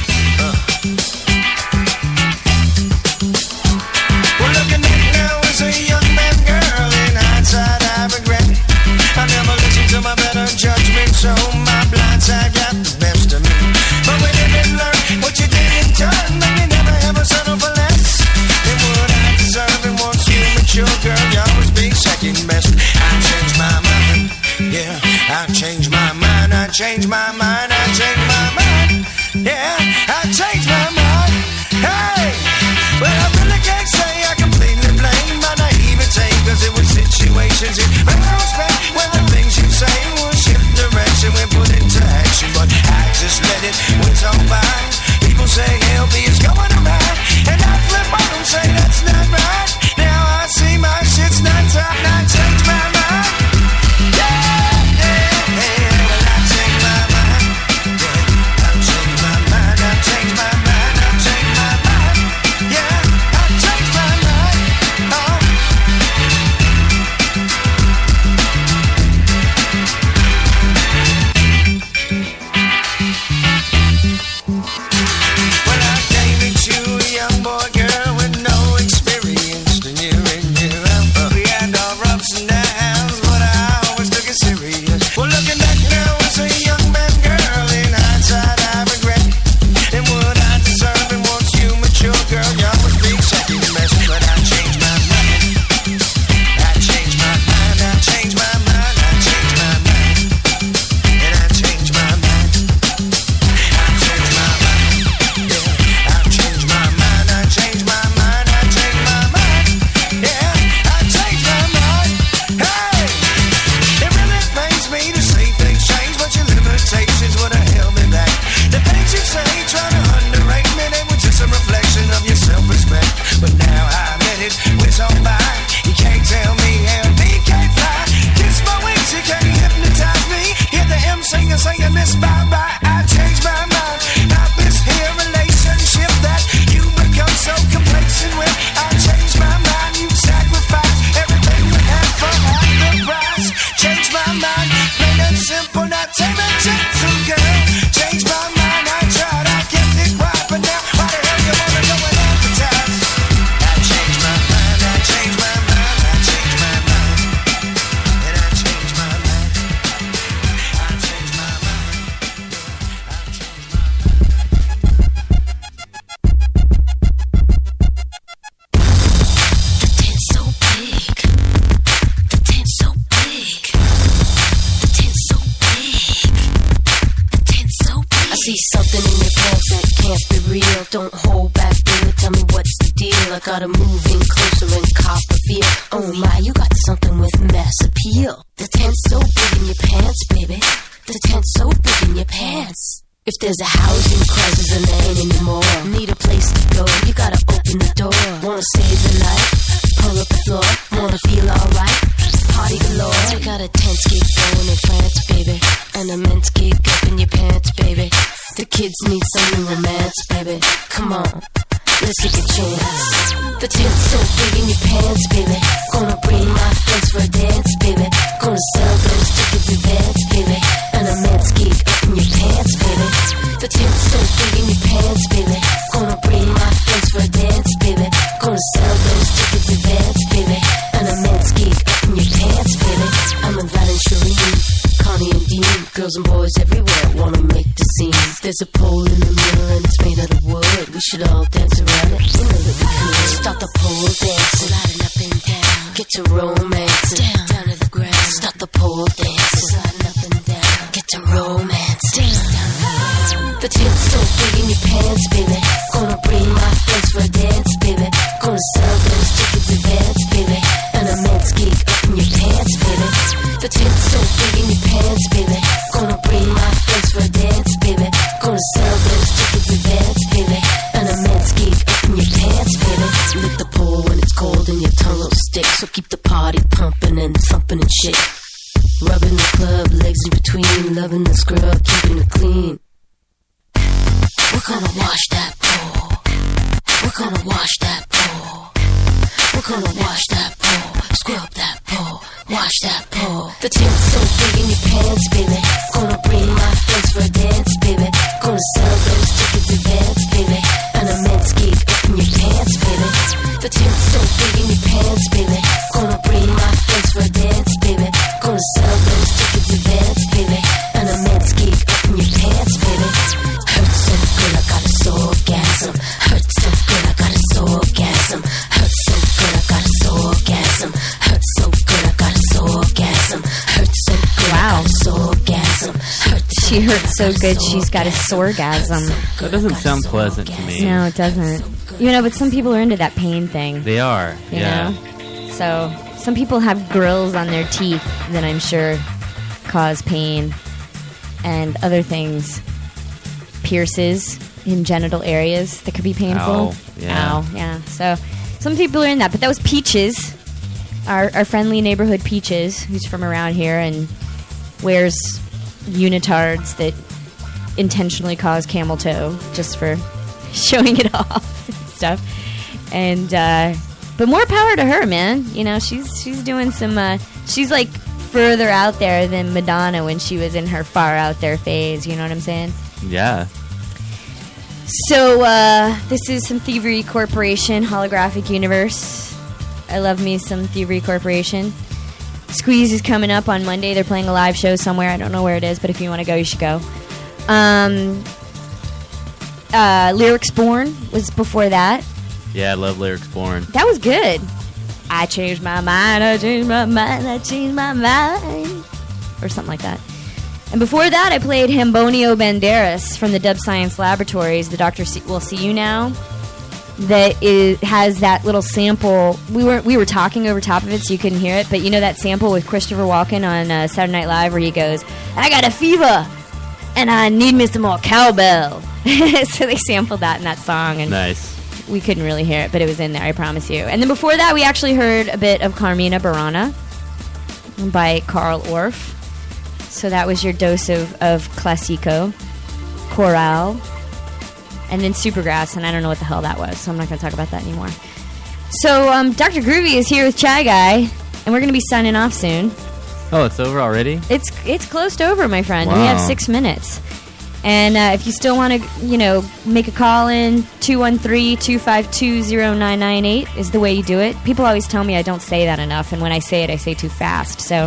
Speaker 8: Well, looking at now as a young man, girl, in hindsight I regret I never listened to my better judgment, so my blind side got the best of me. But we didn't learn what you did in turn, and you never ever settle for less than what I deserve. And once you mature, girl, you always be second best. I changed my mind, yeah, I changed my mind, I changed my mind, I changed my mind, yeah, I changed my mind, hey. Well, I really can't say I completely blame my naivete, cause it was situations in retrospect when the things you say will shift direction when put into action. But I just let it whiz on by. People say help me is going around, and I flip on and say that's not right. Now I see my shit's not top, and I change my mind. Yeah, yeah, yeah. Well, I change my mind. Yeah, I change my mind. I change my mind. I change my mind. Yeah, I changed my mind. Oh.
Speaker 10: Don't hold back, baby, tell me what's the deal. I gotta move in closer and cop a feel. Oh my, you got something with mass appeal. The tent's so big in your pants, baby. The tent's so big in your pants. If there's a housing crisis and there ain't anymore, need a place to go, you gotta open the door. Wanna save the night, pull up the floor, wanna feel alright, party galore. I got a tense gig going in France, baby, and a men's gig up in your pants, baby. The kids need some new romance, baby. Come on, let's take a chance. The tent's so big in your pants, baby. Gonna bring my friends for a dance, baby. Gonna sell those tickets in advance, baby. And a men's gig up in your pants, baby. The tent's so big in your pants, baby. Gonna bring my friends for a dance, baby. Gonna sell those tickets in advance, baby. And a men's gig up in your pants, baby. I'm inviting Shireen, Connie and Dean. Girls and boys everywhere wanna make the scene. There's a pole in the middle and it's made out of wood. We should all dance around it, you know that we could. Start the pole dancing, sliding up and down. Get to romancing, down to the ground. Start the pole dancing, sliding up and down. Get to romancing, down to the ground. The tent's so big in your pants, baby. Gonna bring my friends for a dance, baby. Gonna sell those tickets in advance, baby. And a men's gig up in your pants, baby. The tent's so big in your pants, baby. Gonna bring my friends for a dance, baby. Gonna sell those tickets in advance, baby. And a men's gig up in your pants, baby. Lick the pole when it's cold and your tongue will stick. So keep the party pumping and thumping and shit. Rubbing the club, legs in between. Loving the scrub, keeping it clean. We're gonna wash that pole. We're gonna wash that pole. We're gonna wash that pole. Scrub that pole. Wash that pole. The tent's so big in your pants, baby. Gonna bring my friends for a dance, baby. Gonna sell those tickets in advance, baby. And a men's gig up in your pants, baby. The tent's so big in your pants, baby. Gonna bring my friends for a dance, baby. Gonna sell those tickets in advance, baby. And a men's gig up in your pants, baby. Hurts so good, I got a soulgasm. Hurts so good, I got a soulgasm. Hurts so good, I got a soulgasm. Hurts so good, I got a soulgasm. Hurts so good, wow. I got a soulgasm.
Speaker 3: She hurts so good, she's got a soregasm.
Speaker 5: That doesn't sound pleasant to me.
Speaker 3: No, it doesn't. You know, but some people are into that pain thing.
Speaker 5: They are,
Speaker 3: you
Speaker 5: yeah.
Speaker 3: know? So, some people have grills on their teeth that I'm sure cause pain. And other things. Pierces in genital areas that could be painful.
Speaker 5: Ow, yeah.
Speaker 3: Ow, yeah. So, some people are in that. But that was Peaches, our friendly neighborhood Peaches, who's from around here and wears unitards that intentionally cause camel toe just for showing it off and stuff. And but more power to her, man. You know, she's doing some she's like further out there than Madonna when she was in her far out there phase, you know what I'm saying?
Speaker 5: Yeah.
Speaker 3: So this is some Thievery Corporation, Holographic Universe. I love me some Thievery Corporation. Squeeze is coming up on Monday. They're playing a live show somewhere. I don't know where it is, but if you want to go, you should go. Lyrics Born was before that.
Speaker 5: Yeah, I love Lyrics Born.
Speaker 3: That was good. I changed my mind, I changed my mind, I changed my mind. Or something like that. And before that, I played Hambonio Banderas from the Dub Science Laboratories, The Doctor Will See You Now. That has that little sample. We were talking over top of it, so you couldn't hear it. But you know that sample with Christopher Walken on Saturday Night Live, where he goes, "I got a fever, and I need me some more cowbell." So they sampled that in that song, and
Speaker 5: nice.
Speaker 3: We couldn't really hear it, but it was in there. I promise you. And then before that, we actually heard a bit of Carmina Burana by Carl Orff. So that was your dose of Classico, Chorale. And then Supergrass, and I don't know what the hell that was, so I'm not going to talk about that anymore. So, Dr. Groovy is here with Chai Guy, and we're going to be signing off soon.
Speaker 5: Oh, it's over already?
Speaker 3: It's close to over, my friend.
Speaker 5: Wow.
Speaker 3: We have 6 minutes. And if you still want to, make a call in, 213-252-0998 is the way you do it. People always tell me I don't say that enough, and when I say it, I say too fast. So,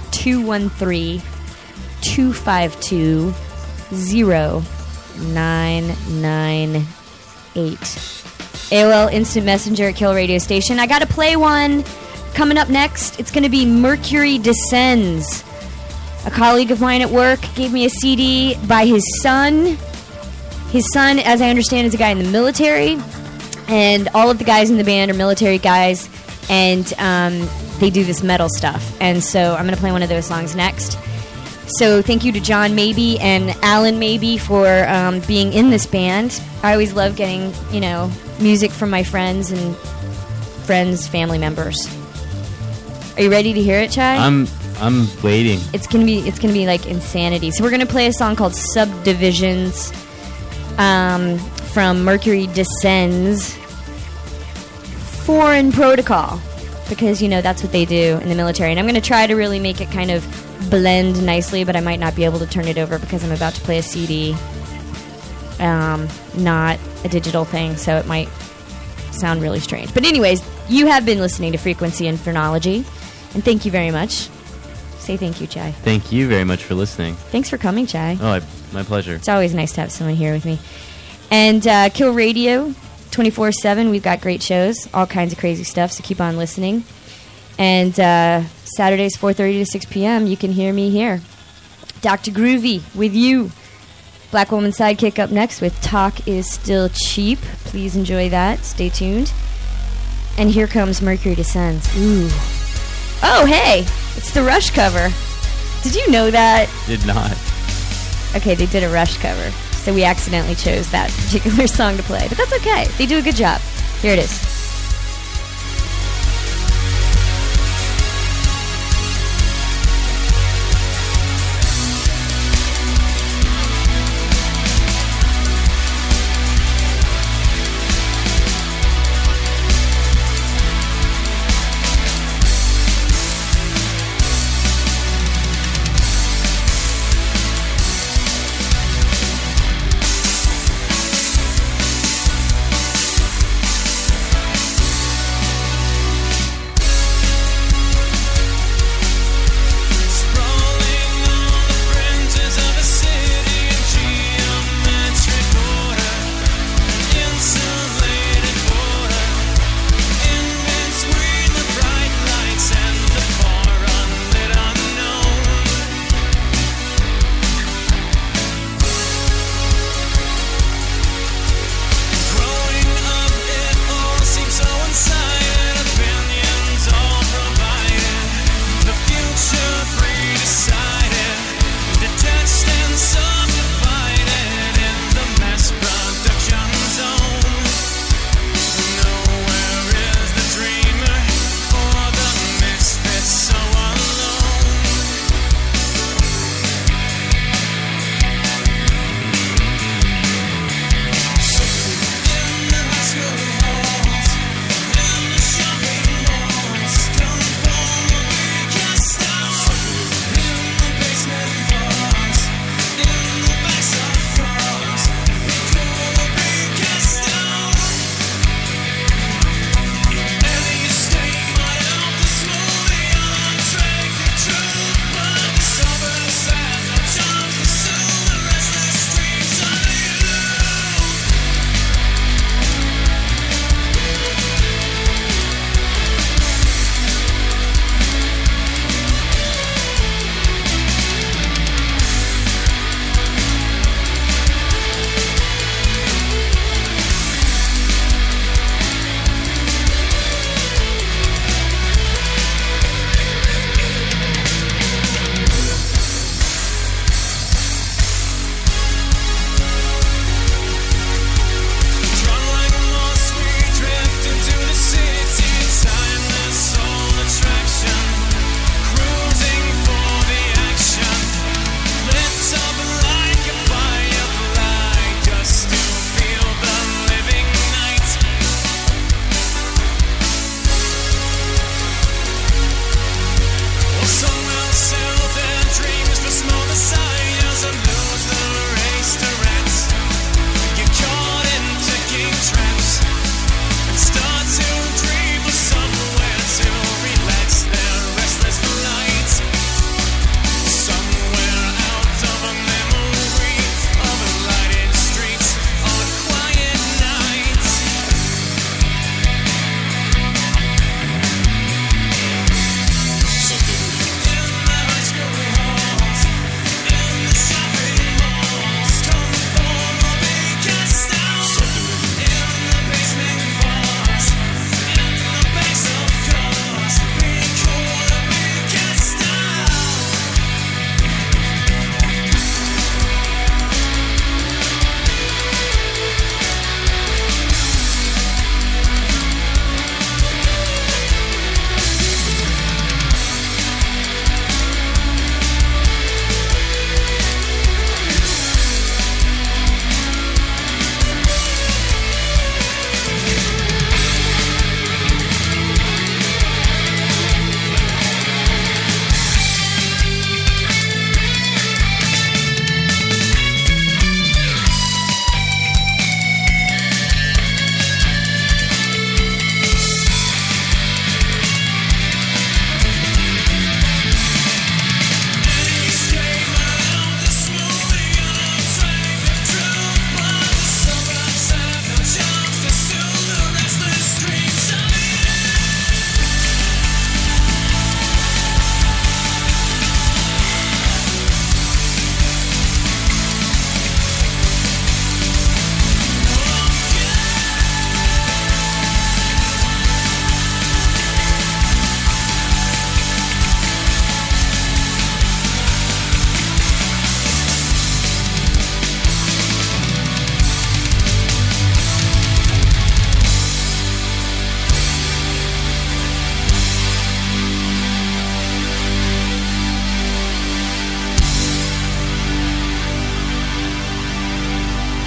Speaker 3: 213-252-0998. AOL Instant Messenger at Kill Radio Station. I got to play one coming up next. It's going to be Mercury Descends. A colleague of mine at work gave me a CD by his son, His son, as I understand, is a guy in the military, and all of the guys in the band are military guys, and they do this metal stuff. And so I'm going to play one of those songs next. So thank you to John Mabey and Alan Mabey for being in this band. I always love getting, music from my friends and family members. Are you ready to hear it, Chai?
Speaker 5: I'm waiting.
Speaker 3: It's gonna be like insanity. So we're gonna play a song called Subdivisions from Mercury Descends Foreign Protocol, because that's what they do in the military. And I'm gonna try to really make it kind of blend nicely, but I might not be able to turn it over because I'm about to play a CD, not a digital thing, so it might sound really strange. But anyways, you have been listening to Frequency and Phrenology, and thank you very much. Say thank you, Chai.
Speaker 5: Thank you very much for listening.
Speaker 3: Thanks for coming, Chai.
Speaker 5: Oh, my pleasure.
Speaker 3: It's always nice to have someone here with me. And Kill Radio 24/7. We've got great shows, all kinds of crazy stuff, so keep on listening. And Saturdays 4:30 to 6 p.m. you can hear me here. Dr. Groovy with you. Black Woman Sidekick up next with Talk Is Still Cheap. Please enjoy that. Stay tuned. And here comes Mercury Descends. Ooh. Oh, hey! It's the Rush cover. Did you know that?
Speaker 5: Did not.
Speaker 3: Okay, they did a Rush cover. So we accidentally chose that particular song to play. But that's okay. They do a good job. Here it is.